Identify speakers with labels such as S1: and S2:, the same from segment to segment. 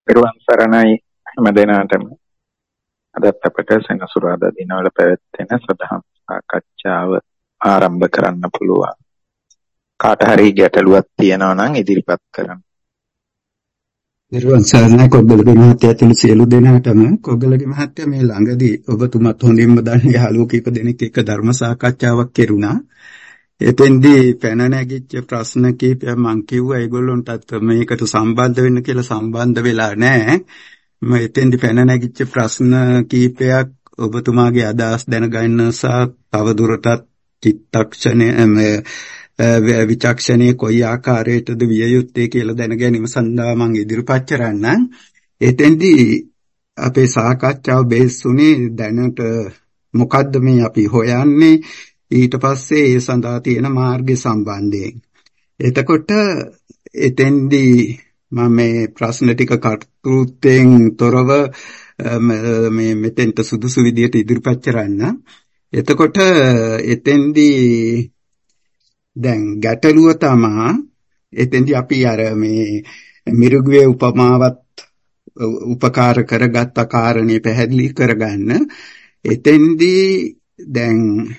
S1: පෙරවන් සරණයි හැම දිනකටම අදත් අපට සෙනසුරාදා දිනවල පැවැත්වෙන සදහම් සාකච්ඡාව ආරම්භ කරන්න පුළුවන්. කාට හරි ගැටලුවක් තියෙනවා නම් ඉදිරිපත් කරන්න.
S2: නිර්වාණ සරණයි කොග්ගලගේ මහත්තයා ඇතුළු සියලු දෙනාටම කොග්ගලගේ මහත්තයා මේ ළඟදී ඔබතුමත් හොඳින්ම දන්නේ යාළුවෝ කීප දෙනෙක් එක්ක ධර්ම සාකච්ඡාවක් කෙරුණා. එතෙන්දී පැන නැගිච්ච ප්‍රශ්න කීපයක් මම කිව්වා ඒගොල්ලන්ටත් මේකට සම්බන්ධ වෙන්න කියලා සම්බන්ධ වෙලා නැහැ. මම එතෙන්දී පැන නැගිච්ච ප්‍රශ්න කීපයක් ඔබතුමාගේ අදහස් දැනගන්න සහ තවදුරටත් චිත්තක්ෂණය විචක්ෂණයේ කොයි ආකාරයටද විය යුත්තේ කියලා දැන ගැනීම සඳහා මම ඉදිරිපත් කරන්නම්. එතෙන්දී අපේ සාකච්ඡාව බේස් වුණේ දැනට මොකද්ද මේ අපි හොයන්නේ ඊට පස්සේ ඒ සඳහා තියෙන මාර්ගය සම්බන්ධයෙන්. එතකොට එතෙන්දී මම මේ ප්‍රශ්න ටික කර්තෘත්වයෙන් තොරව මේ මෙතෙන්ට සුදුසු විදියට ඉදිරිපත් කරන්න. එතකොට එතෙන්දී දැන් ගැටලුව තමයි එතෙන්දී අපි අර මේ මිරිගුවේ උපමාවත් උපකාර කරගත්ත කාරණේ පැහැදිලි කරගන්න. එතෙන්දී දැන්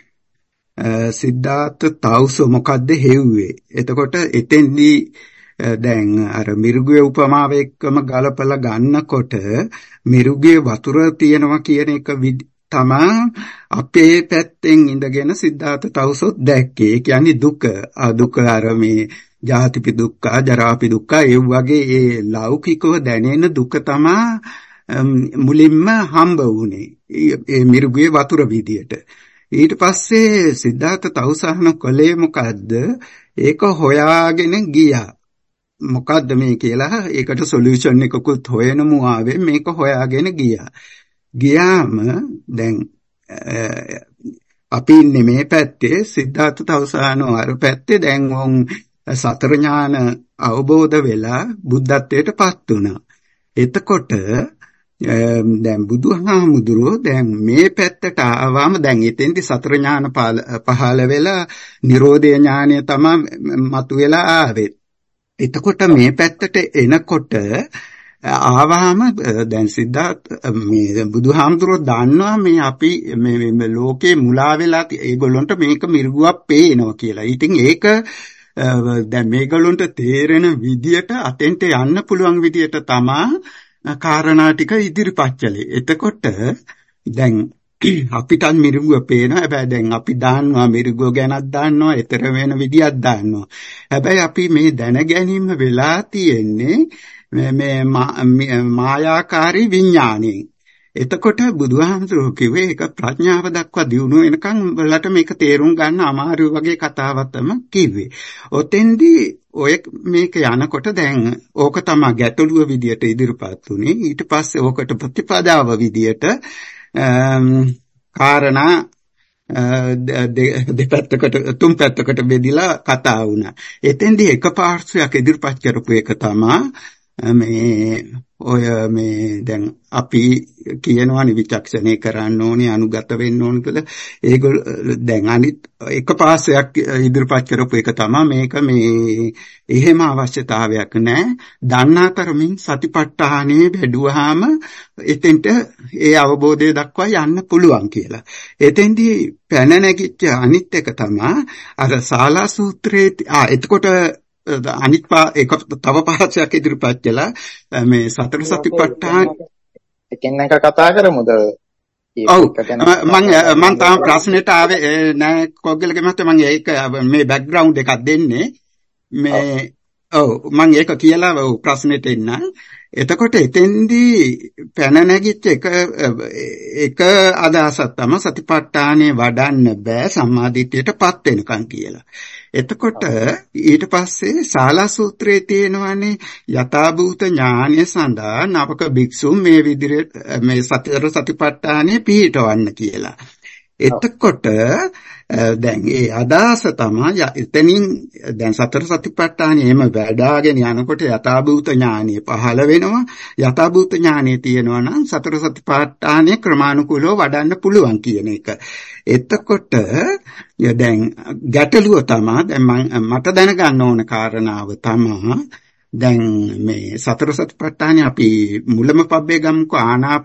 S2: සිද්ධාර්ථ තවුස මොකද්ද හෙව්වේ? එතකොට එතෙන්දී දැන් අර මිරිගුවේ උපමාව එක්කම ගලපලා ගන්නකොට මිරිගුවේ වතුර තියෙනවා කියන එක තමා අපේ පැත්තෙන් ඉඳගෙන සිද්ධාර්ථ තවුසොත් දැක්කේ. ඒ කියන්නේ දුක අර මේ ජාතිපි දුක්ඛ, ජරාපි දුක්ඛ ඒ වගේ ඒ ලෞකිකව දැනෙන දුක තමා මුලින්ම හම්බ වුනේ. ඒ මිරිගුවේ වතුර විදියට. ඊට පස්සේ සිද්ධාර්ථ තවුසහන කලේ මොකද්ද? ඒක හොයාගෙන ගියා. මොකද්ද මේ කියලා ඒකට සොලියුෂන් එකකුත් හොයනමු ආවේ මේක හොයාගෙන ගියා. ගියාම දැන් අපි ඉන්නේ මේ පැත්තේ සිද්ධාර්ථ තවුසහනෝ අර පැත්තේ දැන් වොන් සතර ඥාන අවබෝධ වෙලා බුද්ධත්වයට පත් වුණා. එතකොට දැන් බුදුහාමුදුරුවෝ දැන් මේ පැත්තට ආවම දැන් එතෙන්දි සතර ඥාන පහළ වෙලා නිරෝධය ඥානය තමයි මතුවලා ආවේ. එතකොට මේ පැත්තට එනකොට ආවම දැන් සිද්ධාර්ථ මේ බුදුහාමුදුරුවෝ දන්නවා මේ අපි මේ ලෝකේ මුලා වෙලා ඒගොල්ලන්ට මේක මිරිගුවක් පේනවා කියලා. ඉතින් ඒක දැන් මේගොල්ලන්ට තේරෙන විදියට අතෙන්ට යන්න පුළුවන් විදියට තමයි කාරණා ටික ඉදිරිපත් කළේ. එතකොට දැන් අපිට මිරිගුව පේනවා. හැබැයි දැන් අපි දන්නවා මිරිගුව ගැනත් දන්නවා, ඊතර වෙන විදියක් දන්නවා. හැබැයි අපි මේ දැන ගැනීම වෙලා තියෙන්නේ මේ මායාකාරී විඥාණයෙන්. එතකොට බුදුහාමුදුරුවෝ කිව්වේ ඒක ප්‍රඥාව දක්වා දියුණු වෙනකන් වලට මේක තේරුම් ගන්න අමාරු වගේ කතාවක් තමයි කිව්වේ. ඔතෙන්දී ඔය මේක යනකොට දැන් ඕක තමයි ගැටලුව විදියට ඉදිරිපත් උනේ. ඊට පස්සේ ඕකට ප්‍රතිපදාව විදියට කාරණා දෙපැත්තකට තුන් පැත්තකට බෙදිලා කතා වුණා. එතෙන්දී එක පාර්ශ්වයක් ඉදිරිපත් කරපු එක තමයි මේ ඔය මේ දැන් අපි කියනවානේ විචක්ෂණය කරන්න ඕනේ අනුගත වෙන්න ඕනේ කියලා. ඒගොල්ලෝ දැන් අනිත් එක පාර්ශ්වයක් ඉදිරිපත් කරපු එක තමයි මේක මේ එහෙම අවශ්‍යතාවයක් නැහැ. දන්නාතරමින් සතිපට්ඨානෙ බැඩුවාම එතෙන්ට ඒ අවබෝධය දක්වා යන්න පුළුවන් කියලා. එතෙන්දී පැන නැගිච්ච අනිත් එක තමයි අර ශාලා සූත්‍රයේ එතකොට අනිත් එක තව පහසක් ඉදිරිපත් කළා මේ සතර සතිපට්ඨාන
S3: එකෙන් එක කතා කරමුද?
S2: ඔව් මම තාම ප්‍රශ්නෙට ආවේ නෑ කොග්ගලගේ මහත්තයා. මම ඒක මේ බෑග්ග්‍රවුන්ඩ් එකක් දෙන්නේ මේ ඔව් මම ඒක කියලා ඔව් ප්‍රශ්නෙට එන්නම්. එතකොට එතෙන්දී පැන නැගිච්ච එක අදහසක් තමයි සතිපට්ඨානේ වඩන්න බෑ සම්මාදිට්ඨියටපත් වෙනකන් කියලා. එතකොට ඊට පස්සේ ශාලා සූත්‍රයේ තියෙනවානේ යථාභූත ඥානය සඳහා නවක භික්ෂුන් මේ විදිහට මේ සතර සතිපට්ඨානෙ පිළිටවන්න කියලා. එතකොට දැන් ඒ අදහස තමයි එතනින් දැන් සතර සතිපට්ඨානෙ එහෙම වැඩාගෙන යනකොට යථාභූත ඥානෙ පහළ වෙනවා. යථාභූත ඥානෙ තියෙනවා නම් සතර සතිපට්ඨානෙ ක්‍රමානුකූලව වඩන්න පුළුවන් කියන එක. එතකොට දැන් ගැටලුව තමයි දැන් මට දැනගන්න ඕන කාරණාව තමයි දැන් මේ සතර සතිපට්ඨානේ අපි මුලම පබ්බේ ගමුකෝ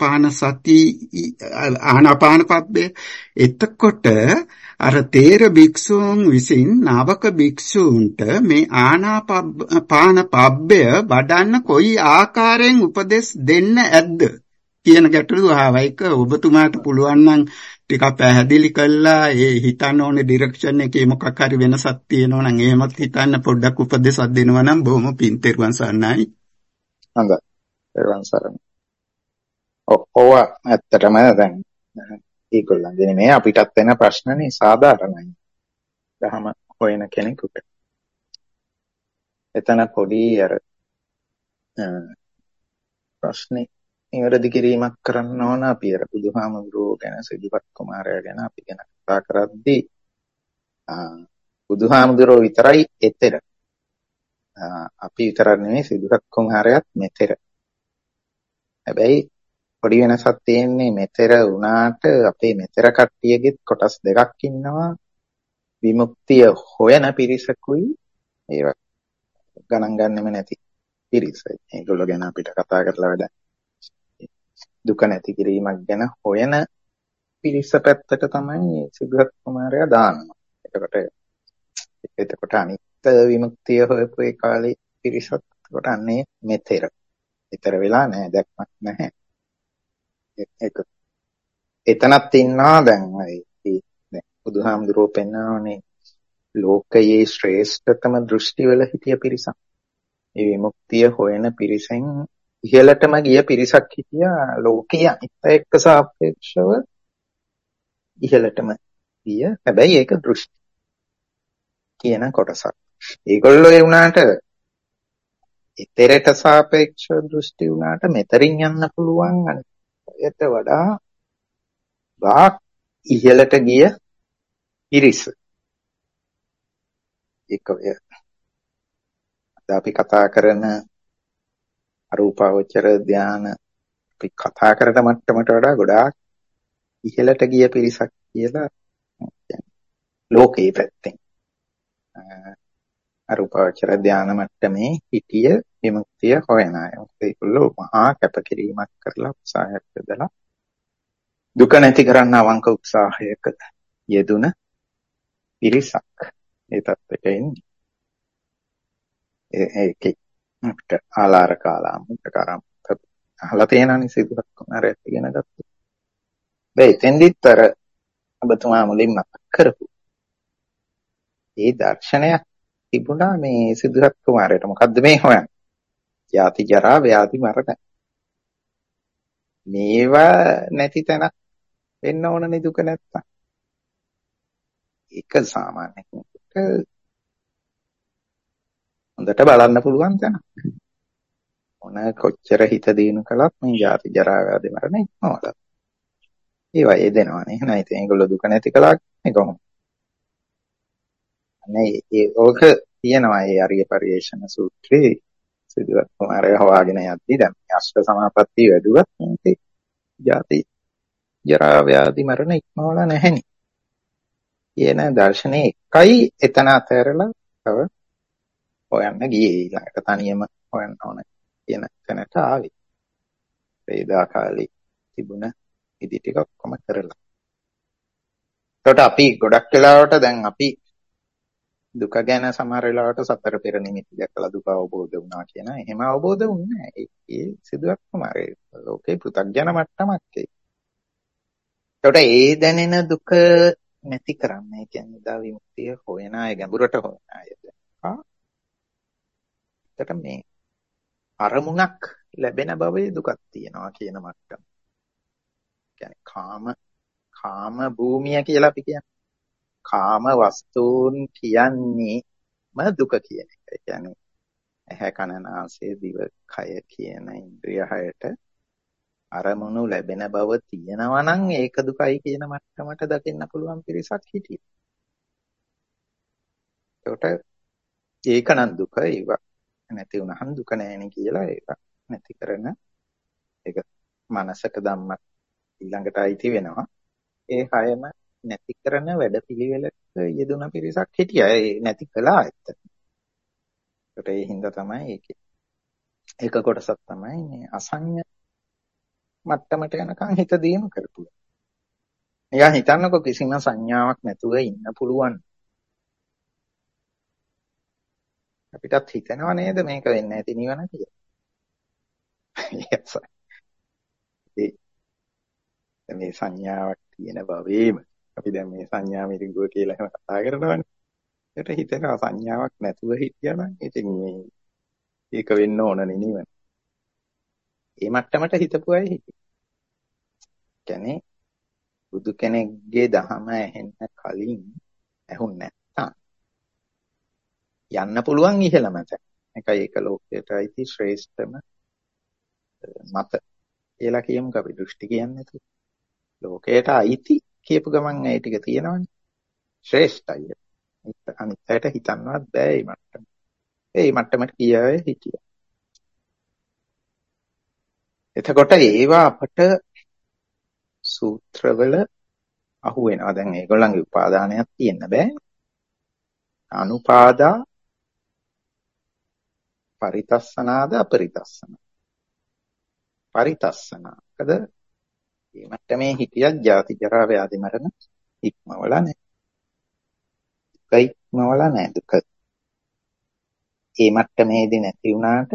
S2: ආනාපාන පබ්බේ. එතකොට අර තේර භික්ෂූන් විසින් නාවක භික්ෂූන්ට මේ ආනාපාන පබ්බය වඩන්න කොයි ආකාරයෙන් උපදෙස් දෙන්න ඇද්ද කියන ගැටලුව ආවා. ඒක ඔබතුමාට පුළුවන් නම් ටිකක් පැහැදිලි කළා ඒ හිතන්න ඕනේ ඩිරෙක්ෂන් එකේ මොකක් හරි වෙනසක් තියෙනවා නම් එහෙමත් හිතන්න පොඩ්ඩක් උපදෙසක් දෙනවා නම් බොහොම පිං තෙරුවන් සරණයි.
S3: හොඳයි. තෙරුවන් සරණයි. ඔව් ඇත්තටම දැන් ඒගොල්ලන්ගේ නෙමෙයි අපිටත් වෙන ප්‍රශ්නනේ සාධාරණයි. දහම හොයන කෙනෙකුට. එතන පොඩි අර ප්‍රශ්නේ නිවැරදි කිරීමක් කරන්න ඕන අපි අර බුදුහාමුදුරුවෝ ගැන සිද්ධාර්ථ කුමාරයා ගැන අපි ගැන කතා කරද්දී බුදුහාමුදුරුවෝ විතරයි එතෙර අපි විතරක් නෙමෙයි සිද්ධාර්ථ කුමාරයාත් මෙතෙර. හැබැයි පොඩි වෙනසක් තියෙන්නේ මෙතෙර වුණාට අපේ මෙතෙර කට්ටියගෙත් කොටස් දෙකක් ඉන්නවා විමුක්තිය හොයන පිරිසකුයි ඒව ගණන් ගන්නෙම නැති පිරිස. ඒගොල්ලෝ ගැන අපිට කතා කරලා වැඩක් දුක නැති කිරීමක් ගැන හොයන පිරිස පැත්තට තමයි සිද්ධාර්ථ කුමාරයා දානවා. එතකොට අනිත් විමුක්තිය හොයපු ඒ කාලේ පිරිසත් කොට අන්නේ මෙතෙර. ඊතර වෙලා නැහැ දැක්මක් නැහැ. ඒක එතනත් ඉන්නවා දැන් බුදුහාමුදුරුවෝ පෙන්නනෝනේ ලෝකයේ ශ්‍රේෂ්ඨතම දෘෂ්ටිවල හිටිය පිරිසක්. මේ විමුක්තිය හොයන පිරිසෙන් ඉහළටම ගිය පිරිසක් හිටියා ලෝකයේ අනිත් එක්ක සාපේක්ෂව ඉහළටම ගිය. හැබැයි ඒක දෘෂ්ටි කියන කොටසක්. ඒගොල්ලෝ ඒ වුණාට ඊතරට සාපේක්ෂව දෘෂ්ටි වුණාට මෙතරින් යන්න පුළුවන් අනිත් වඩා ගාක් ඉහළට ගිය පිරිස. ඒක අපි කතා කරන අරූපාවචර ධාන අපි කතා කරන මට්ටමට වඩා ගොඩාක් ඉහළට ගිය පිරිසක් කියලා ලෝකේ පැත්තෙන් අරූපාවචර ධාන මට්ටමේ හිටිය විමුක්තිය හොයන අය. ඒගොල්ලෝ මහා කැපකිරීමක් කරලා උත්සාහයක් යොදලා දුක නැති කරන්න අවංක උත්සාහයක යෙදුන පිරිසක්. ඒ තත්ත්වයට එන්නේ. ඒකේ අපිට ආලාර කාලා මුක්තරම් අහලා තියෙනනේ සිද්ධාර්ථ කුමාරයාත් ඉගෙන ගත්තා. එතෙන්දිත් අර ඔබතුමා මුලින්ම කරපු ඒ දර්ශනයක් තිබුණා මේ සිද්ධාර්ථ කුමාරයාට. මොකද්ද මේ හොයන්නේ? ජාති ජරා ව්‍යාධි මරණ. මේවා නැති තැන වෙන්න ඕනනේ දුක නැත්තම්. ඒක සාමාන්‍ය කෙනෙකුට හොඳට බලන්න පුළුවන් තැන. මොන කොච්චර හිත දිනු කළත් මේ ජාති ජරා ව්‍යාධි මරණ ඉක්මවලා. ඒවා එදෙනවනේ. එහෙනම් ඉතින් ඒගොල්ලෝ දුක නැති කළා නේ කොහොමද? ඕක තියෙනවා ඒ අරිය පරිේශන සූත්‍රයේ සිද්ධාර්ථ කුමාරයා හොයාගෙන යද්දී දැන් අෂ්ට සමාපatti වැඩුවත් මේ ජාති ජරා ව්‍යාධි මරණ ඉක්මවලා නැහෙනි. කියන දර්ශනේ එකයි එතන අතරලා තව හොයන්න ගියේ ඊළඟට තනියම හොයන්න ඕන කියන තැනට ආවේ. වේදා කාලේ තිබුණ ඉදි ටික ඔක්කොම කරලා. ඒකට අපි ගොඩක් වෙලාවට දැන් අපි දුක ගැන සමහර වෙලාවට සතර පෙර නිමිති දැකලා දුක අවබෝධ වුණා කියන එහෙම අවබෝධ වුණේ නැහැ. ඒ සිදුවක් කුමාරේ ලෝකේ පෘථග්ජන මට්ටමක් ඒ. ඒකට ඒ දැනෙන දුක නැති කරන්නේ කියන්නේ දා විමුක්තිය හොයන අය ගැඹුරට හොයන අය. එතකොට මේ අරමුණක් ලැබෙන බවේ දුකක් තියෙනවා කියන මට්ටම. කියන්නේ කාම භූමිය කියලා අපි කියන්නේ. කාම වස්තුන් කියන්නේම දුක කියන එක. ඒ කියන්නේ ඇහැ කන නාසය දිව කය කියන ඉන්ද්‍රිය හයට අරමුණු ලැබෙන බව තියෙනවා නම් ඒක දුකයි කියන මට්ටමට දකින්න පුළුවන් පිරිසක් හිටියේ. ඒකට ඒක නම් දුක ඒක නැති වුණහම දුක නෑනේ කියලා ඒක නැති කරන ඒක මනසක ධම්මත් ඊළඟට අයිති වෙනවා. ඒ හයම නැති කරන වැඩපිළිවෙලක යෙදුන පිරිසක් හිටියා. ඒ නැති කළා ඇත්ත. ඒකට ඒ හින්දා තමයි ඒකේ ඒක කොටසක් තමයි මේ අසඤ්ඤ මට්ටමට යනකම් හිත දියුණු කරපු. නිකන් හිතන්නකො කිසිම සංඥාවක් නැතුව ඉන්න පුළුවන්. අපිටත් හිතෙනව නේද මේක වෙන්නේ නැති නිවන කියලා. මේ සංඥාවක් තියෙන බවෙම අපි දැන් මේ සංඥා මිරිඟුව කියලා එහෙම කතා කරනවානේ. ඒකට හිතෙනවා සංඥාවක් නැතුව හිටියනම් ඉතින් මේ ඒක වෙන්න ඕන නෙවෙයි. ඒ මට්ටමට හිතපු අය හිටියේ. කියන්නේ බුදු කෙනෙක්ගේ දහම ඇහෙන්න කලින් ඇහුන්නේ නැත්තම් යන්න පුළුවන් ඉහළම තැන. ඒකයි ඒක ලෝකයට අයිති ශ්‍රේෂ්ඨම මත කියලා කියමුකෝ අපි දෘෂ්ටි කියන්නේ නැතුව. ලෝකයට අයිති කියපු ගමන් ඒ ටික තියෙනවනේ. ශ්‍රේෂ්ඨයි. අනිත් අයට හිතන්නවත් බෑ මේ මට්ටම. ඒ මට්ටමට ගියාය හිටියා. එතකොට ඒවා අපට සූත්‍රවල අහු වෙනවා. දැන් ඒගොල්ලන්ගේ උපාදානයක් තියෙන්න බෑ. අනුපාදා පරිතස්සනාද අපරිතස්සන. පරිතස්සනාකද මේ මට්ටමේ හිටියත් ජාති ජරා ව්‍යාධි මරණ ඉක්මවලා නැහැ. දුක ඉක්මවලා නැහැ දුක. මේ මට්ටමේදී නැති වුණාට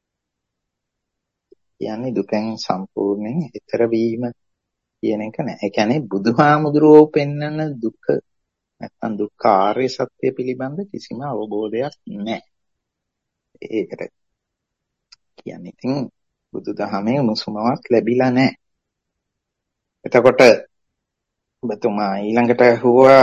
S3: කියන්නේ දුකෙන් සම්පූර්ණයෙන් ඈතර වීම කියන එක නෑ. ඒ කියන්නේ බුදුහාමුදුරුවෝ පෙන්වන දුක නැත්නම් දුක්ඛ ආර්ය සත්‍ය පිළිබඳ කිසිම අවබෝධයක් නෑ. ඒකට කියන්නේ ඉතින් බුදුදහමේ උණුසුමක් ලැබිලා නෑ. එතකොට ඔබතුමා ඊළඟට අහුවා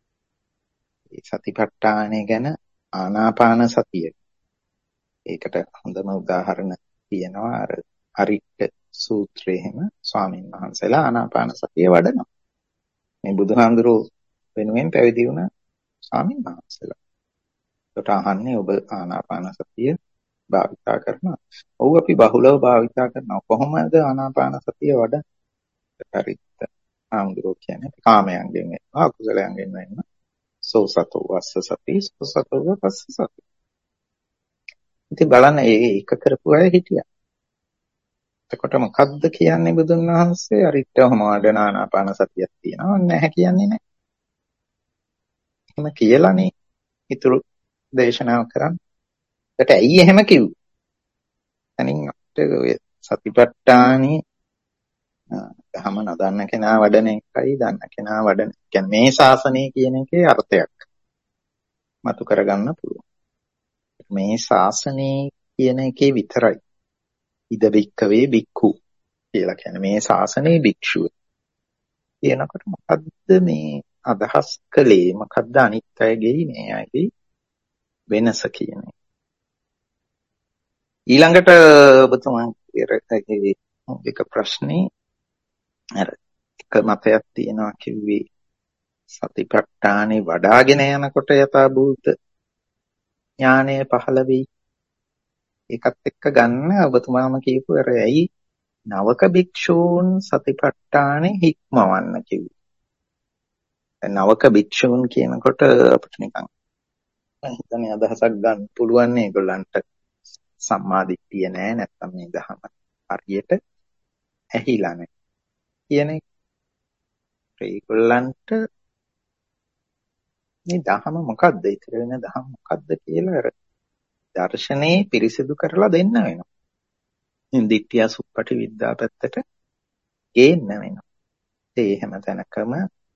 S3: සතිපට්ඨානය ගැන ආනාපාන සතිය. ඒකට හොඳම උදාහරණ තියෙනවා අර අරිට්ඨ සූත්‍රයේම ස්වාමීන් වහන්සේලා ආනාපාන සතිය වඩනවා. මේ බුදුහාමුදුරුවෝ වෙනුවෙන් පැවිදි වුණ ස්වාමීන් වහන්සේලා. ඒකට අහන්නේ ඔබ ආනාපාන සතිය භාවිතා කරනවා. ඔව් අපි බහුලව භාවිතා කරනවා. කොහොමද ආනාපාන සතිය වඩන්නේ? අරිට්ඨ ආමුදුරෝ කියන්නේ කාමයන්ගෙන් වෙනවා අකුසලයන්ගෙන් වෙනවා. සෝසතෝ වස්ස සති සෝසතෝ වස්ස සති. ඉතින් බලන්න ඒක කරපු අය හිටියා. එතකොට මොකද්ද කියන්නේ බුදුන් වහන්සේ? අරිට්ඨවම වඩන ආනාපාන සතියක් තියෙනවා නැහැ කියන්නේ නැහැ. එහෙම කියලානේ ඊතුරු දේශනාව කරන්නේ. ඒකට ඇයි එහෙම කිව්වේ? තනින් අපිට ඔය සතිපට්ඨානේ දහම නදන්න කෙනා වඩන එකයි දන්න කෙනා වඩන. කියන්නේ මේ ශාසනය කියන එකේ අර්ථයක් මතු කරගන්න පුළුවන්. මේ ශාසනය කියන එකේ විතරයි ඉද වික්කවේ බික්ඛු කියලා කියන්නේ මේ ශාසනයේ භික්ෂුව. කියනකොට මොකද්ද මේ අදහස් කළේ? මොකද්ද අනිත් අයගේ මේ අයගේ වෙනස කියන්නේ? ඊළඟට ඔබතුමා එක ප්‍රශ්නේ අර එක මතයක් තියෙනවා කිව්වේ සතිපට්ඨානේ වඩාගෙන යනකොට යථාභූත ඥානය පහළ වෙයි. ඒකත් එක්ක ගන්න ඔබතුමාම කියපු අර ඇයි නවක භික්ෂූන් සතිපට්ඨානේ හික්මවන්න කිව්වේ. නවක භික්ෂූන් කියනකොට අපිට නිකන් හිතන්නේ අදහසක් ගන්න පුළුවන් නේ ඒගොල්ලන්ට සම්මාදිට්ඨිය නැහැ නැත්නම් මේ දහම හරියට ඇහිලා නැහැ කියන එක. ඒගොල්ලන්ට මේ දහම මොකද්ද? ඉතින් වෙන දහම මොකද්ද කියලා අර දර්ශනේ පිරිසිදු කරලා දෙන්න වෙනවා. දිට්ඨිය සුප්පටි විද්‍යා පැත්තට ගේන්න වෙනවා. ඒ හැම තැනකම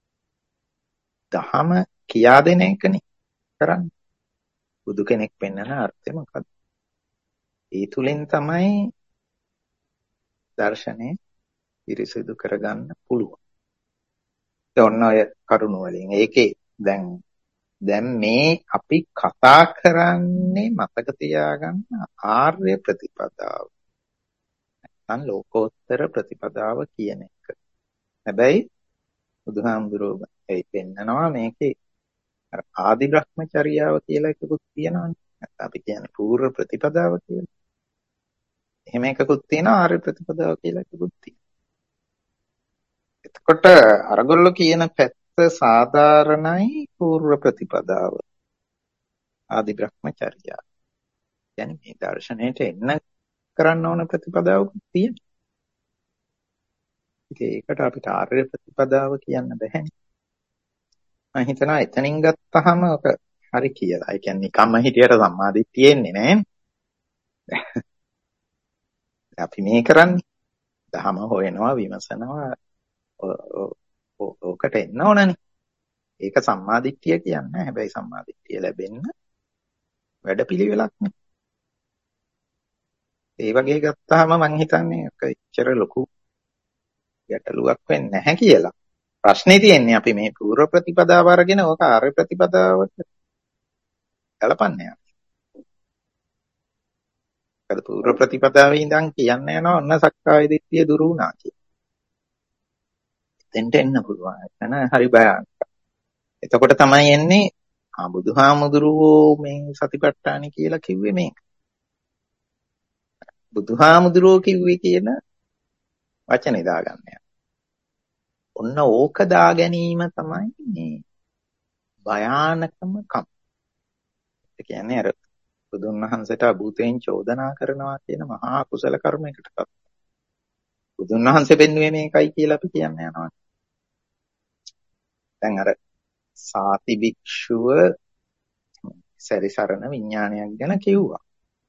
S3: දහම කියා දෙන එකනේ කරන්නේ. බුදු කෙනෙක් පෙන්වන අර්ථය මොකද්ද? ඒ තුලින් තමයි දර්ශනේ පිරිසිදු කරගන්න පුළුවන්. ඔන්න ඔය කරුණ වලින් ඒකේ දැන් මේ අපි කතා කරන්නේ මතක තියාගන්න ආර්ය ප්‍රතිපදාව. නැත්නම් ලෝකෝත්තර ප්‍රතිපදාව කියන එක. හැබැයි බුදුහාමුදුරුවෝ ඒ පෙන්නනවා මේකේ අර ආදි බ්‍රහ්මචර්යාව කියලා එකකුත් තියෙනවානේ. නැත්නම් අපි කියන්නේ පූර්ව ප්‍රතිපදාව කියලා. එහෙම එකකුත් තියෙනවා ආර්ය ප්‍රතිපදාව කියලා එකකුත් තියෙනවා. එතකොට අරගොල්ලෝ කියන පැත්ත සාධාරණයි පූර්ව ප්‍රතිපදාව. ආදි බ්‍රහ්මචර්යාව. කියන්නේ මේ දර්ශනයට එන්න කරන්න ඕන ප්‍රතිපදාවකුත් තියෙනවා. ඉතින් ඒකට අපිට ආර්ය ප්‍රතිපදාව කියන්න බැහැනේ. මම හිතනවා එතනින් ගත්තාම ඔක හරි කියලා. ඒ කියන්නේ නිකම්ම හිටියට සම්මාදිට්ඨිය එන්නේ නැහැ. අපි මේ කරන්නේ දහම හොයනවා විමසනවා ඕකට එන්න ඕනනේ. ඒක සම්මාදිට්ඨිය කියන්නේ. හැබැයි සම්මාදිට්ඨිය ලැබෙන්න වැඩපිළිවෙලක් නේ. ඒ වගේ ගත්තාම මම හිතන්නේ ඒක ඉච්චර ලොකු ගැටලුවක් වෙන්නේ නැහැ කියලා. ප්‍රශ්නේ තියෙන්නේ අපි මේ පූර්ව ප්‍රතිපදාව අරගෙන ඕක ආර්ය ප්‍රතිපදාවට ගලපන්නේ. ඒකද පූර්ව ප්‍රතිපදාවේ ඉඳන් කියන්නේ යනවා ඔන්න සක්කාය දිට්ඨිය දුරු වුණා කියලා. එතෙන්ට එන්න පුළුවන්. එතන හරි භයානක. එතකොට තමයි එන්නේ බුදුහාමුදුරුවෝ මේ සතිපට්ඨාන කියලා කිව්වේ මේක. බුදුහාමුදුරුවෝ කිව්වේ කියන වචනේ දාගන්න. ඔන්න ඕක දා ගැනීම තමයි මේ භයානකම කම. ඒ කියන්නේ අර බුදුන් වහන්සේට අභූතයෙන් චෝදනා කරනවා කියන මහා කුසල කර්මයකටපත්. බුදුන් වහන්සේ පෙන්වුවේ මේකයි කියලා අපි කියන්න යනවා. දැන් අර සාති භික්ෂුව සැරිසරන විඥානයක් ගැන කිව්වා.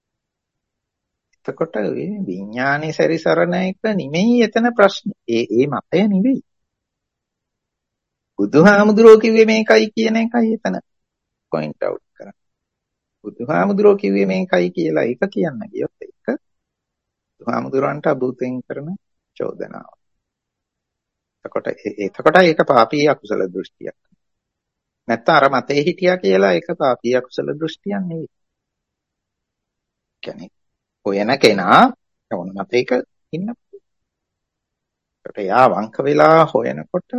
S3: එතකොට මේ විඥානේ සැරිසරන එක නෙමෙයි එතන ප්‍රශ්නේ. ඒ මතය නෙවෙයි. බුදුහාමුදුරුවෝ කිව්වේ මේකයි කියන එකයි එතන පොයින්ට් අවුට් කරන්නේ. බුදුහාමුදුරුවෝ කිව්වේ මේකයි කියලා ඒක කියන්න ගියොත් ඒක බුදුහාමුදුරන්ට අභූතෙන් කරන චෝදනාව. එතකොට ඒක පාපී අකුසල දෘෂ්ටියක්. නැත්නම් අර මතේ හිටියා කියලා ඒක පාපී අකුසල දෘෂ්ටියක් නෙවෙයි. කියන්නේ හොයන කෙනා ඕන මතේක ඉන්න. ඒකට යා වංක වෙලා හොයනකොට